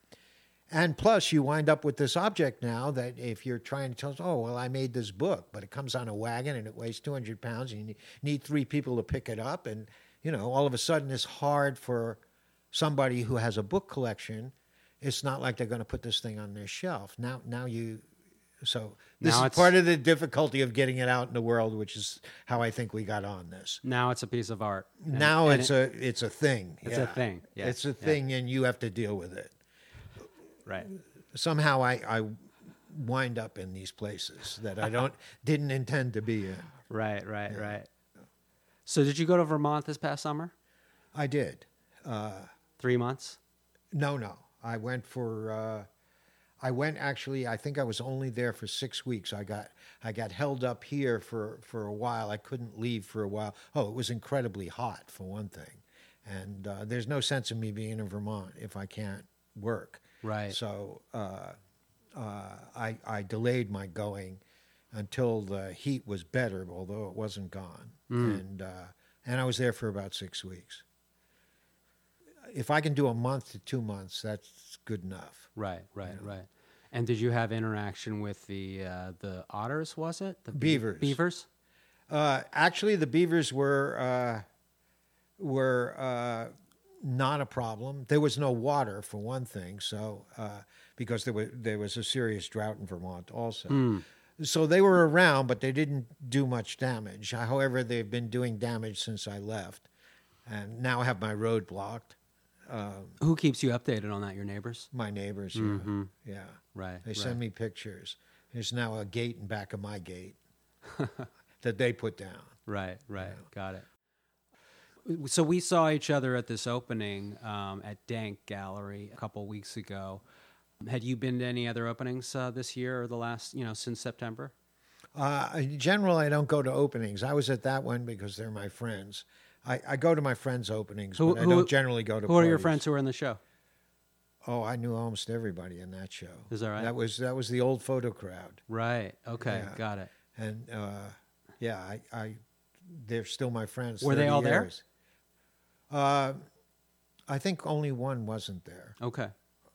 B: And plus, you wind up with this object now that if you're trying to tell us, oh, well, I made this book, but it comes on a wagon and it weighs two hundred pounds, and you need three people to pick it up. And, you know, all of a sudden it's hard for somebody who has a book collection. It's not like they're going to put this thing on their shelf. Now, now you, so this
A: Now
B: is
A: it's-
B: part of the difficulty of getting it out in the world, which is how I think we got on this.
A: Now it's a piece of art. And-
B: now
A: and
B: it's
A: it-
B: a it's a thing.
A: It's a thing, yeah,
B: It's a
A: yeah.
B: thing, and you have to deal with it.
A: Right.
B: Somehow I, I wind up in these places that I don't didn't intend to be in.
A: Right, right, right. So did you go to Vermont this past summer?
B: I did. Uh,
A: Three months?
B: no, no. I went for. Uh, I went actually. I think I was only there for six weeks. I got I got held up here for for a while. I couldn't leave for a while. Oh, it was incredibly hot for one thing, and uh, there's no sense in me being in Vermont if I can't work.
A: Right.
B: So uh, uh, I, I delayed my going until the heat was better, although it wasn't gone.
A: Mm.
B: And uh, and I was there for about six weeks. If I can do a month to two months, that's good enough.
A: Right, right, right. And did you have interaction with the uh, the otters, was it? The be-
B: Beavers.
A: Beavers?
B: Uh, actually, the beavers were uh, were uh, not a problem. There was no water for one thing, so uh, because there was there was a serious drought in Vermont also.
A: Mm.
B: So they were around, but they didn't do much damage. However, they've been doing damage since I left, and now I have my road blocked. Um,
A: Who keeps you updated on that? Your neighbors?
B: my neighbors, yeah,
A: Mhm.
B: yeah.
A: Right.
B: They
A: right.
B: send me pictures. There's now a gate in back of my gate that they put down.
A: Right, right. Got it. So we saw each other at this opening um, at Dank Gallery a couple weeks ago. Had you been to any other openings uh, this year or the last, you know, since September?
B: Uh, in general, I don't go to openings. I was at that one because they're my friends. I, I go to my friends' openings,
A: Who-
B: but I
A: who-
B: don't generally go to
A: Who are your
B: parties.
A: friends who were in the show?
B: Oh, I knew almost everybody in that show.
A: Is that right?
B: That was that was the old photo crowd,
A: Right. Okay.
B: Yeah.
A: Got it.
B: and uh, yeah, I, I they're still my friends.
A: Were they
B: thirty
A: all there?
B: years. Uh, I think only one wasn't there,
A: Okay.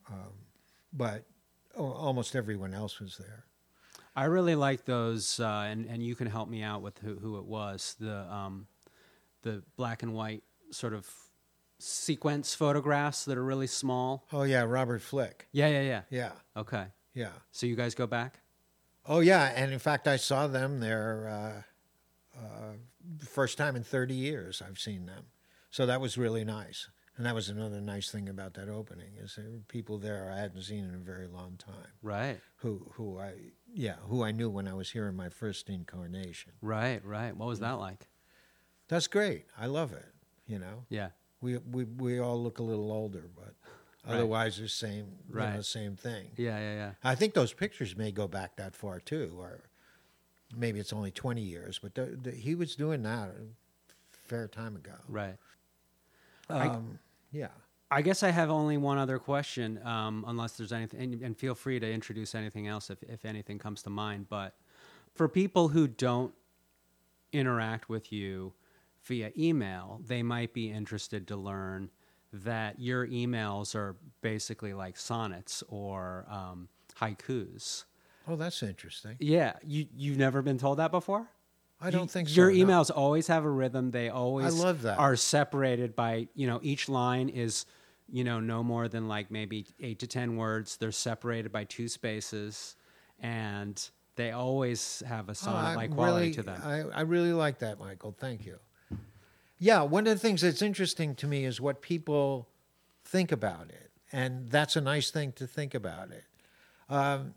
B: but oh, almost everyone else was there.
A: I really like those, uh, and and you can help me out with who, who it was. The um, the black and white sort of sequence photographs that are really small.
B: Oh yeah, Robert Flick.
A: Yeah, yeah, yeah.
B: Yeah,
A: Okay.
B: yeah.
A: So you guys go back?
B: Oh yeah, and in fact, I saw them there uh, uh, first time in thirty years. I've seen them, so that was really nice. And that was another nice thing about that opening is there were people there I hadn't seen in a very long time.
A: Right.
B: Who who I yeah who I knew when I was here in my first incarnation.
A: Right, right. What was that like?
B: That's great. I love it. You know,
A: Yeah.
B: we we we all look a little older, but
A: Right.
B: otherwise the same you know,
A: Right.
B: the same thing.
A: Yeah, yeah, yeah.
B: I think those pictures may go back that far too, or maybe it's only twenty years. But the, the, he was doing that a fair time ago.
A: Right. I-
B: Um, yeah.
A: I guess I have only one other question, um, unless there's anything, and, and feel free to introduce anything else if, if anything comes to mind. But for people who don't interact with you via email, they might be interested to learn that your emails are basically like sonnets or um, haikus.
B: Oh, that's interesting.
A: Yeah, you you've never been told that before?
B: I don't
A: You-
B: think so.
A: Your
B: no.
A: emails always have a rhythm. They always
B: I love that.
A: are separated by, you know, each line is, you know, no more than like maybe eight to ten words. They're separated by two spaces, and they always have a
B: Oh,
A: sonnet-like
B: I
A: quality
B: really,
A: to them.
B: I, I really like that, Michael. Thank you. Yeah, one of the things that's interesting to me is what people think about it, and that's a nice thing to think about it. Um,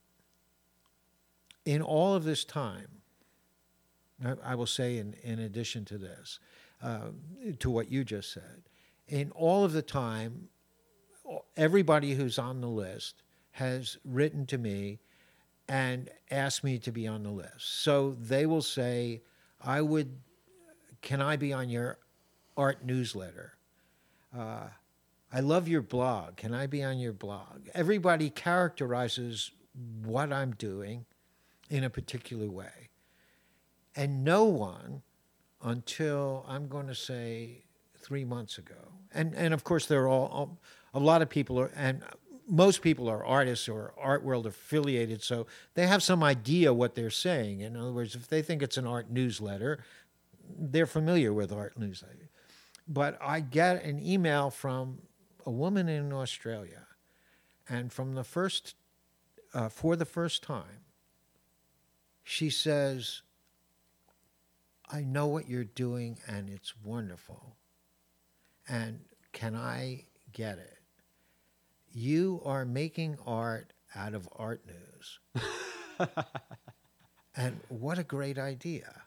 B: in all of this time, I, I will say in, in addition to this, uh, to what you just said, in all of the time, everybody who's on the list has written to me and asked me to be on the list. So they will say, I would, can I be on your art newsletter? Uh, I love your blog. Can I be on your blog? Everybody characterizes what I'm doing in a particular way. And no one, until I'm going to say three months ago, and, and of course there are all, a lot of people are, and most people are artists or art world affiliated, so they have some idea what they're saying. In other words, if they think it's an art newsletter, they're familiar with art newsletter. But I get an email from a woman in Australia, and from the first, uh, for the first time, she says, I know what you're doing and it's wonderful. And can I get it? You are making art out of art news. And what a great idea.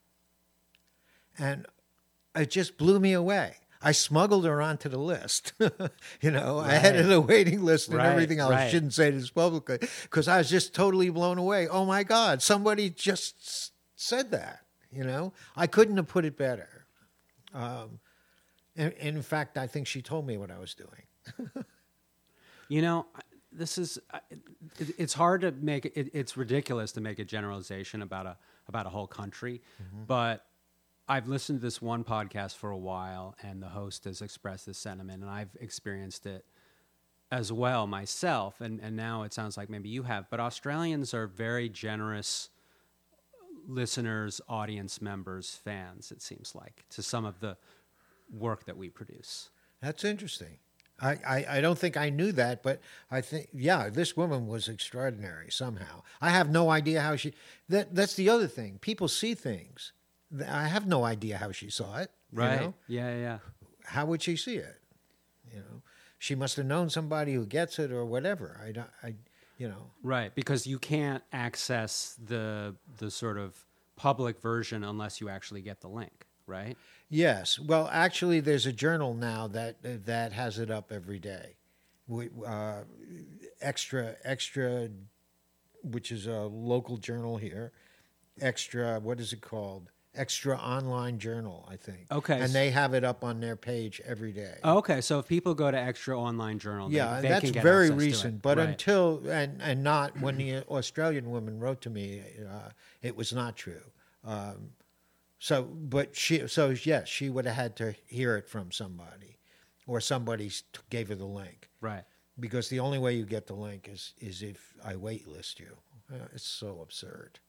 B: And it just blew me away. I smuggled her onto the list. you know, I had
A: Right.
B: a waiting list and
A: Right,
B: everything else. I
A: right.
B: shouldn't say this publicly because I was just totally blown away. Oh my God, somebody just s- said that. You know, I couldn't have put it better. Um, and, and in fact, I think she told me what I was doing.
A: You know, this is I- it, it's hard to make it, it's ridiculous to make a generalization about a about a whole country, but I've listened to this one podcast for a while, and the host has expressed this sentiment, and I've experienced it as well myself, and and now it sounds like maybe you have. But Australians are very generous listeners, audience members, fans. It seems like to some of the work that we produce.
B: That's interesting. I, I, I don't think I knew that, but I think, yeah, this woman was extraordinary somehow. I have no idea how she, that that's the other thing. People see things. I have no idea how she saw it. you
A: Right?
B: know?
A: Yeah, yeah, yeah.
B: How would she see it? You know, she must have known somebody who gets it or whatever. I, don't- I you know,
A: Right, because you can't access the the sort of public version unless you actually get the link, right?
B: Yes. Well, actually, there's a journal now that that has it up every day. We, uh, extra, extra, which is a local journal here. Extra, what is it called? Extra Online Journal, I think.
A: Okay.
B: And they have it up on their page every day.
A: Okay, so if people go to Extra Online Journal,
B: yeah,
A: they, they
B: that's
A: can get
B: very
A: access to
B: recent.
A: it.
B: But
A: Right.
B: until and and not when the Australian woman wrote to me, uh, it was not true. Um, so, but she, so yes, she would have had to hear it from somebody, or somebody s- gave her the link.
A: Right.
B: Because the only way you get the link is is if I waitlist you. Uh, it's so absurd.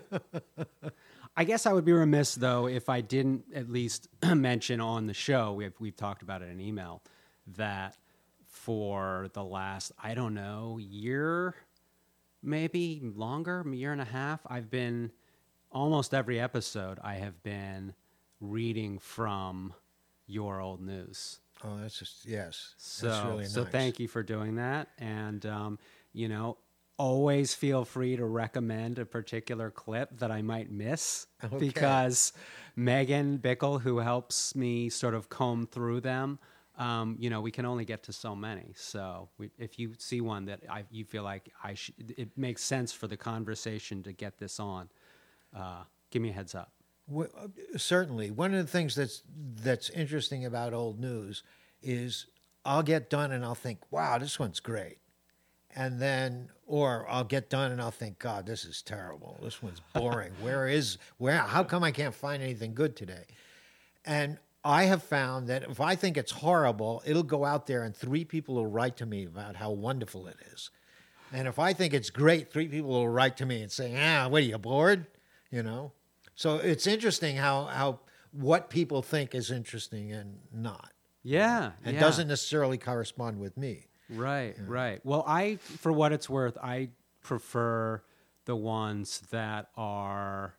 A: I guess I would be remiss, though, if I didn't at least mention on the show, we've, we've talked about it in email, that for the last, I don't know, year, maybe longer, year and a half, I've been, almost every episode, I have been reading from your old news.
B: Oh, that's just yes.
A: So,
B: that's really
A: so
B: nice.
A: thank you for doing that. And, um, you know, always feel free to recommend a particular clip that I might miss
B: Okay.
A: because Megan Bickle, who helps me sort of comb through them, um, you know, we can only get to so many. So we, if you see one that I, you feel like I sh- it makes sense for the conversation to get this on, uh, give me a heads up.
B: Well, uh, certainly, one of the things that's that's interesting about old news is I'll get done and I'll think, "Wow, this one's great," and then, or I'll get done and I'll think, "God, this is terrible. This one's boring. Where is where? How come I can't find anything good today?" And I have found that if I think it's horrible, it'll go out there and three people will write to me about how wonderful it is. And if I think it's great, three people will write to me and say, "Ah, what are you bored?" You know. So it's interesting how, how what people think is interesting and not.
A: Yeah.
B: And
A: yeah.
B: doesn't necessarily correspond with me.
A: Right, right. Well, I, for what it's worth, I prefer the ones that are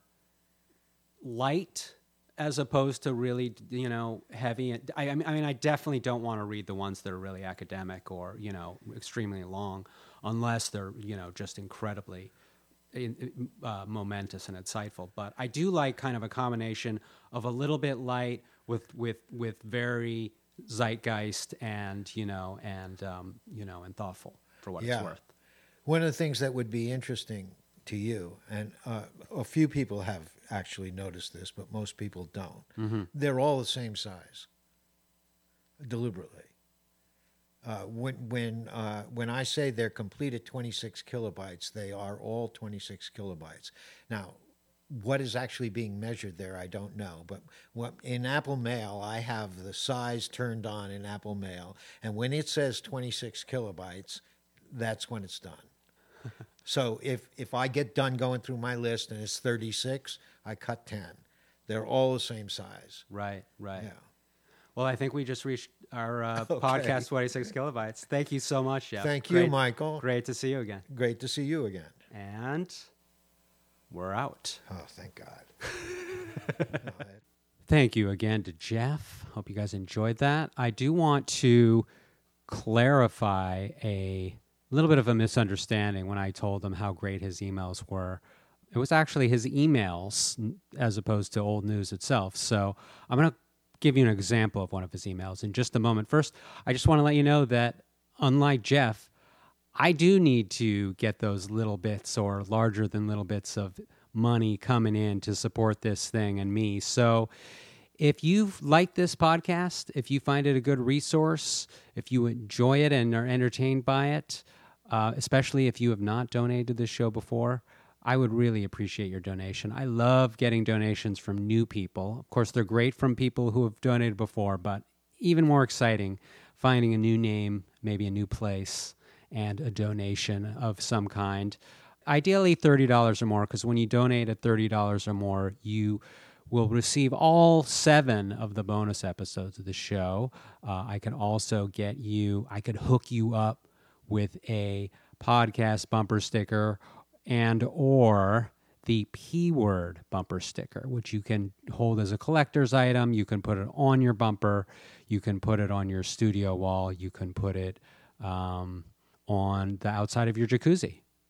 A: light as opposed to really, you know, heavy. I, I mean, I mean, I definitely don't want to read the ones that are really academic or, you know, extremely long, unless they're, you know, just incredibly uh, momentous and insightful. But I do like kind of a combination of a little bit light with with with very zeitgeist and you know and um, you know and thoughtful for what
B: Yeah.
A: it's worth.
B: One of the things that would be interesting to you, and uh, a few people have actually noticed this, but most people don't.
A: Mm-hmm.
B: They're all the same size, deliberately. Uh, when when uh, when I say they're complete at twenty-six kilobytes, they are all twenty-six kilobytes. Now, what is actually being measured there, I don't know. But what, in Apple Mail, I have the size turned on in Apple Mail, and when it says twenty-six kilobytes, that's when it's done. So if if I get done going through my list and it's thirty-six, I cut ten. They're all the same size.
A: Right, right.
B: Yeah.
A: Well, I think we just reached our uh,
B: Okay.
A: podcast twenty-six kilobytes. Thank you so much, Jeff.
B: Thank you,
A: Great-
B: Michael.
A: Great to see you again.
B: Great to see you again.
A: And we're out.
B: Oh, thank God. No, I-
A: Thank you again to Jeff. Hope you guys enjoyed that. I do want to clarify a little bit of a misunderstanding when I told him how great his emails were. It was actually his emails as opposed to old news itself. So I'm going to give you an example of one of his emails in just a moment. First, I just want to let you know that unlike Jeff, I do need to get those little bits or larger than little bits of money coming in to support this thing and me. So if you like this podcast, if you find it a good resource, if you enjoy it and are entertained by it, uh, especially if you have not donated to this show before, I would really appreciate your donation. I love getting donations from new people. Of course, they're great from people who have donated before, but even more exciting, finding a new name, maybe a new place, and a donation of some kind. Ideally thirty dollars or more, because when you donate at thirty dollars or more, you will receive all seven of the bonus episodes of the show. Uh, I could also get you, I could hook you up with a podcast bumper sticker and or the P-word bumper sticker, which you can hold as a collector's item. You can put it on your bumper. You can put it on your studio wall. You can put it um, on the outside of your jacuzzi.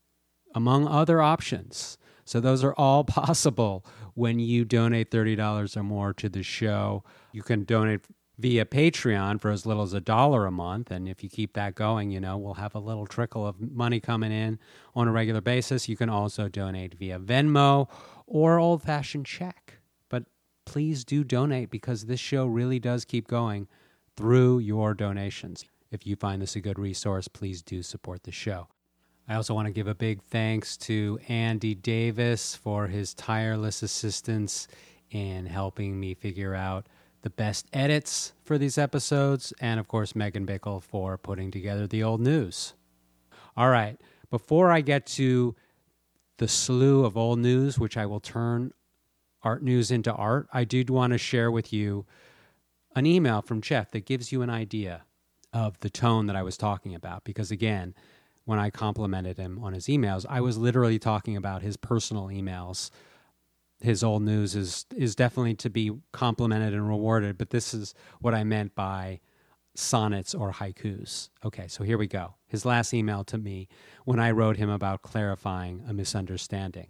A: among other options. So those are all possible when you donate thirty dollars or more to the show. You can donate via Patreon for as little as a dollar a month. And if you keep that going, you know, we'll have a little trickle of money coming in on a regular basis. You can also donate via Venmo or old-fashioned check. But please do donate, because this show really does keep going through your donations. If you find this a good resource, please do support the show. I also want to give a big thanks to Andy Davis for his tireless assistance in helping me figure out the best edits for these episodes, and of course Megan Bickle for putting together the old news. All right, before I get to the slew of old news, which I will turn art news into art, I did want to share with you an email from Jeff that gives you an idea of the tone that I was talking about. Because again, when I complimented him on his emails, I was literally talking about his personal emails. His old news is is definitely to be complimented and rewarded, but this is what I meant by sonnets or haikus. Okay, so here we go. His last email to me when I wrote him about clarifying a misunderstanding.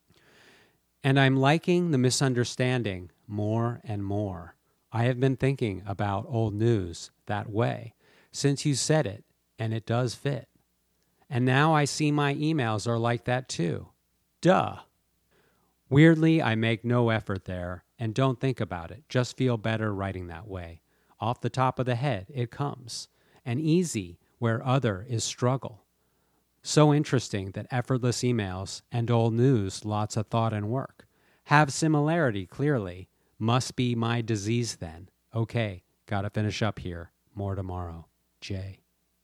A: And I'm liking the misunderstanding more and more. I have been thinking about old news that way since you said it, and it does fit. And now I see my emails are like that too. Duh. Weirdly, I make no effort there and don't think about it. Just feel better writing that way. Off the top of the head, it comes. And easy where other is struggle. So interesting that effortless emails and old news, lots of thought and work. Have similarity, clearly. Must be my disease then. Okay, gotta finish up here. More tomorrow. Jay.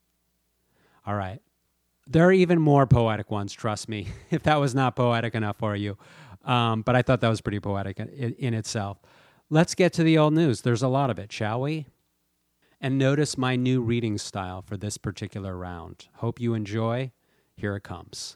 A: All right. There are even more poetic ones, trust me, if that was not poetic enough for you. Um, but I thought that was pretty poetic in, in itself. Let's get to the old news. There's a lot of it, shall we? And notice my new reading style for this particular round. Hope you enjoy. Here it comes.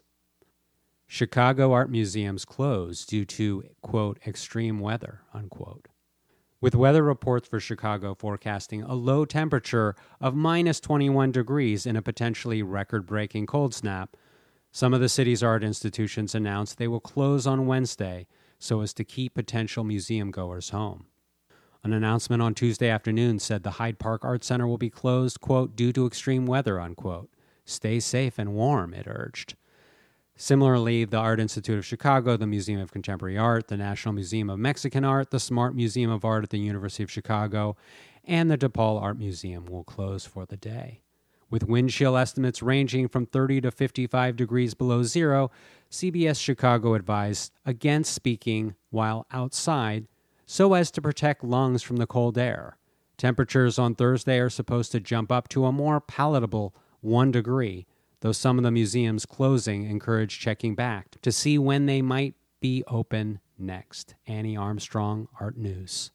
A: Chicago art museums closed due to, quote, extreme weather, unquote. With weather reports for Chicago forecasting a low temperature of minus twenty-one degrees in a potentially record-breaking cold snap, some of the city's art institutions announced they will close on Wednesday so as to keep potential museum goers home. An announcement on Tuesday afternoon said the Hyde Park Art Center will be closed, quote, due to extreme weather, unquote. Stay safe and warm, it urged. Similarly, the Art Institute of Chicago, the Museum of Contemporary Art, the National Museum of Mexican Art, the Smart Museum of Art at the University of Chicago, and the DePaul Art Museum will close for the day. With wind chill estimates ranging from thirty to fifty-five degrees below zero, C B S Chicago advised against speaking while outside so as to protect lungs from the cold air. Temperatures on Thursday are supposed to jump up to a more palatable one degree, though some of the museums closing encourage checking back to see when they might be open next. Annie Armstrong, Art News.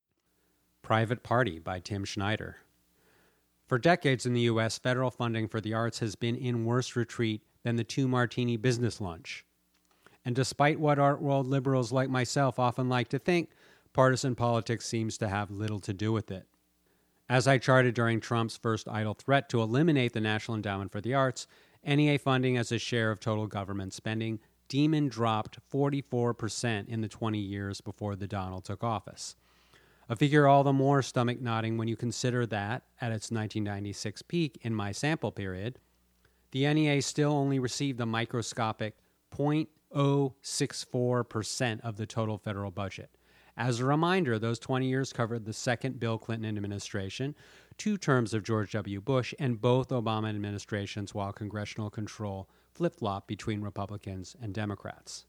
A: Private Party by Tim Schneider. For decades in the U S, federal funding for the arts has been in worse retreat than the two-martini business lunch. And despite what art world liberals like myself often like to think, partisan politics seems to have little to do with it. As I charted during Trump's first idle threat to eliminate the National Endowment for the Arts, N E A funding as a share of total government spending demon dropped forty-four percent in the twenty years before the Donald took office. A figure all the more stomach-nodding when you consider that, at its nineteen ninety-six peak in my sample period, the N E A still only received a microscopic zero point zero six four percent of the total federal budget. As a reminder, those twenty years covered the second Bill Clinton administration, two terms of George W. Bush, and both Obama administrations, while congressional control flip-flopped between Republicans and Democrats.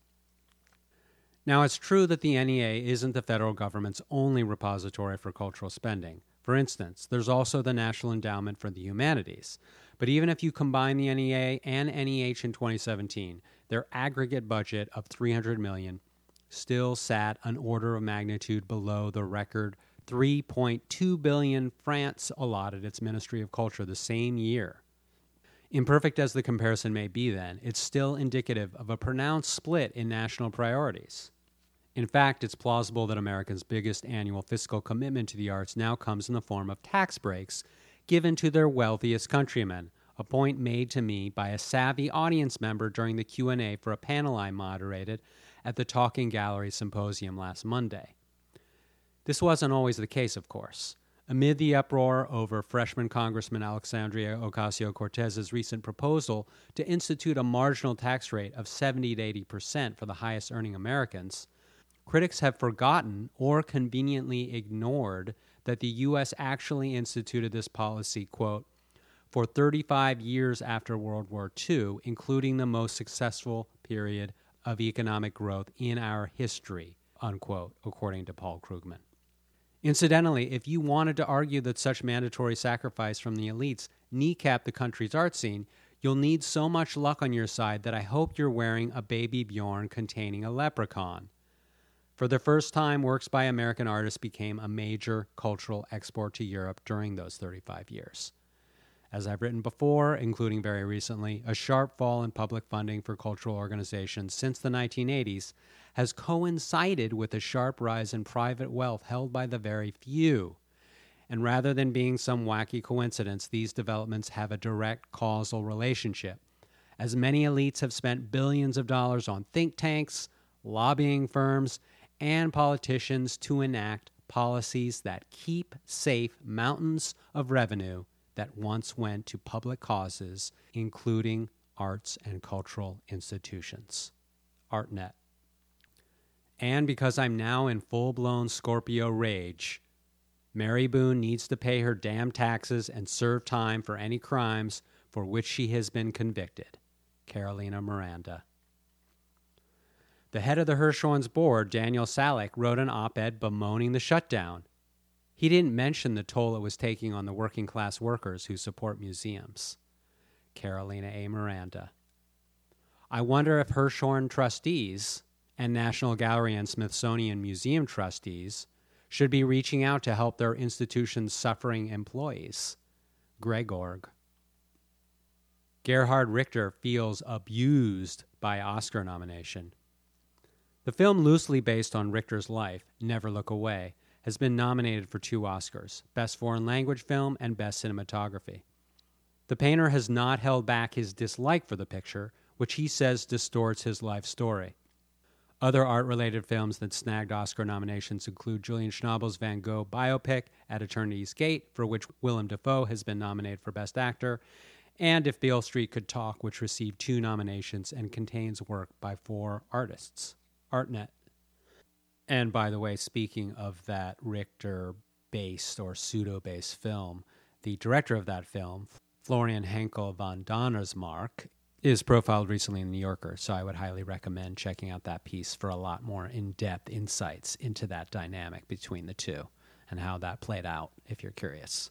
A: Now, it's true that the N E A isn't the federal government's only repository for cultural spending. For instance, there's also the National Endowment for the Humanities. But even if you combine the N E A and N E H in twenty seventeen, their aggregate budget of three hundred million dollars still sat an order of magnitude below the record three point two billion dollars France allotted its Ministry of Culture the same year. Imperfect as the comparison may be then, it's still indicative of a pronounced split in national priorities. In fact, it's plausible that America's biggest annual fiscal commitment to the arts now comes in the form of tax breaks given to their wealthiest countrymen, a point made to me by a savvy audience member during the Q and A for a panel I moderated at the Talking Gallery Symposium last Monday. This wasn't always the case, of course. Amid the uproar over freshman Congressman Alexandria Ocasio-Cortez's recent proposal to institute a marginal tax rate of seventy to eighty percent for the highest-earning Americans, critics have forgotten or conveniently ignored that the U S actually instituted this policy, quote, for thirty-five years after World War Two, including the most successful period of economic growth in our history, unquote, according to Paul Krugman. Incidentally, if you wanted to argue that such mandatory sacrifice from the elites kneecap the country's art scene, you'll need so much luck on your side that I hope you're wearing a baby Bjorn containing a leprechaun. For the first time, works by American artists became a major cultural export to Europe during those thirty-five years. As I've written before, including very recently, a sharp fall in public funding for cultural organizations since the nineteen eighties has coincided with a sharp rise in private wealth held by the very few. And rather than being some wacky coincidence, these developments have a direct causal relationship, as many elites have spent billions of dollars on think tanks, lobbying firms, and politicians to enact policies that keep safe mountains of revenue that once went to public causes, including arts and cultural institutions. ArtNet. And because I'm now in full-blown Scorpio rage, Mary Boone needs to pay her damn taxes and serve time for any crimes for which she has been convicted. Carolina Miranda. The head of the Hirshhorn's board, Daniel Salick, wrote an op-ed bemoaning the shutdown. He didn't mention the toll it was taking on the working-class workers who support museums. Carolina A. Miranda. I wonder if Hirshhorn trustees and National Gallery and Smithsonian Museum trustees should be reaching out to help their institution's suffering employees. Greg Org. Gerhard Richter feels abused by Oscar nomination. The film, loosely based on Richter's life, Never Look Away, has been nominated for two Oscars, Best Foreign Language Film and Best Cinematography. The painter has not held back his dislike for the picture, which he says distorts his life story. Other art-related films that snagged Oscar nominations include Julian Schnabel's Van Gogh biopic, At Eternity's Gate, for which Willem Dafoe has been nominated for Best Actor, and If Beale Street Could Talk, which received two nominations and contains work by four artists. ArtNet. And by the way, speaking of that Richter-based or pseudo-based film, the director of that film, Florian Henkel van Donnersmarck, is profiled recently in The New Yorker, so I would highly recommend checking out that piece for a lot more in-depth insights into that dynamic between the two and how that played out, if you're curious.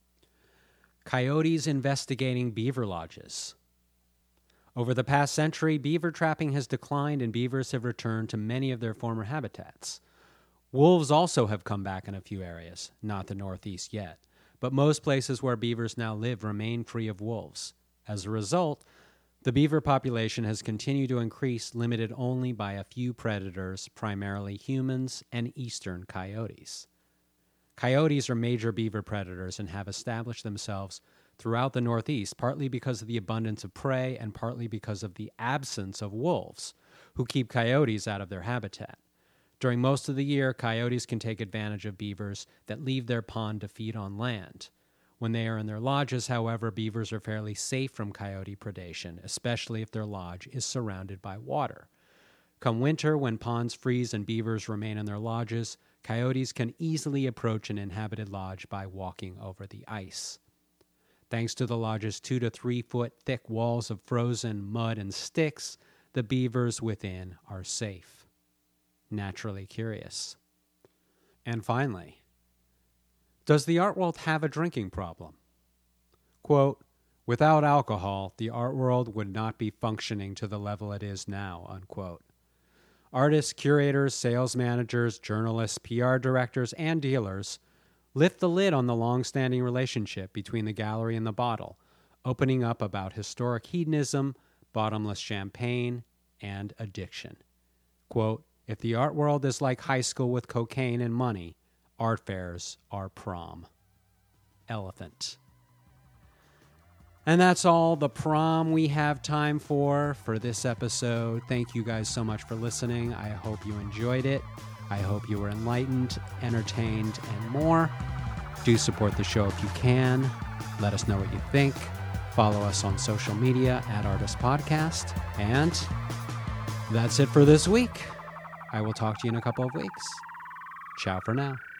A: Coyotes investigating beaver lodges. Over the past century, beaver trapping has declined and beavers have returned to many of their former habitats. Wolves also have come back in a few areas, not the Northeast yet, but most places where beavers now live remain free of wolves. As a result, the beaver population has continued to increase, limited only by a few predators, primarily humans and eastern coyotes. Coyotes are major beaver predators and have established themselves throughout the Northeast, partly because of the abundance of prey and partly because of the absence of wolves, who keep coyotes out of their habitat. During most of the year, coyotes can take advantage of beavers that leave their pond to feed on land. When they are in their lodges, however, beavers are fairly safe from coyote predation, especially if their lodge is surrounded by water. Come winter, when ponds freeze and beavers remain in their lodges, coyotes can easily approach an inhabited lodge by walking over the ice. Thanks to the lodge's two to three foot thick walls of frozen mud and sticks, the beavers within are safe. Naturally curious. And finally, does the art world have a drinking problem? Quote, without alcohol, the art world would not be functioning to the level it is now, unquote. Artists, curators, sales managers, journalists, P R directors, and dealers lift the lid on the long-standing relationship between the gallery and the bottle, opening up about historic hedonism, bottomless champagne, and addiction. Quote, if the art world is like high school with cocaine and money, art fairs are prom. Elephant. And that's all the prom we have time for for this episode. Thank you guys so much for listening. I hope you enjoyed it. I hope you were enlightened, entertained, and more. Do support the show if you can. Let us know what you think. Follow us on social media at Artist Podcast. And that's it for this week. I will talk to you in a couple of weeks. Ciao for now.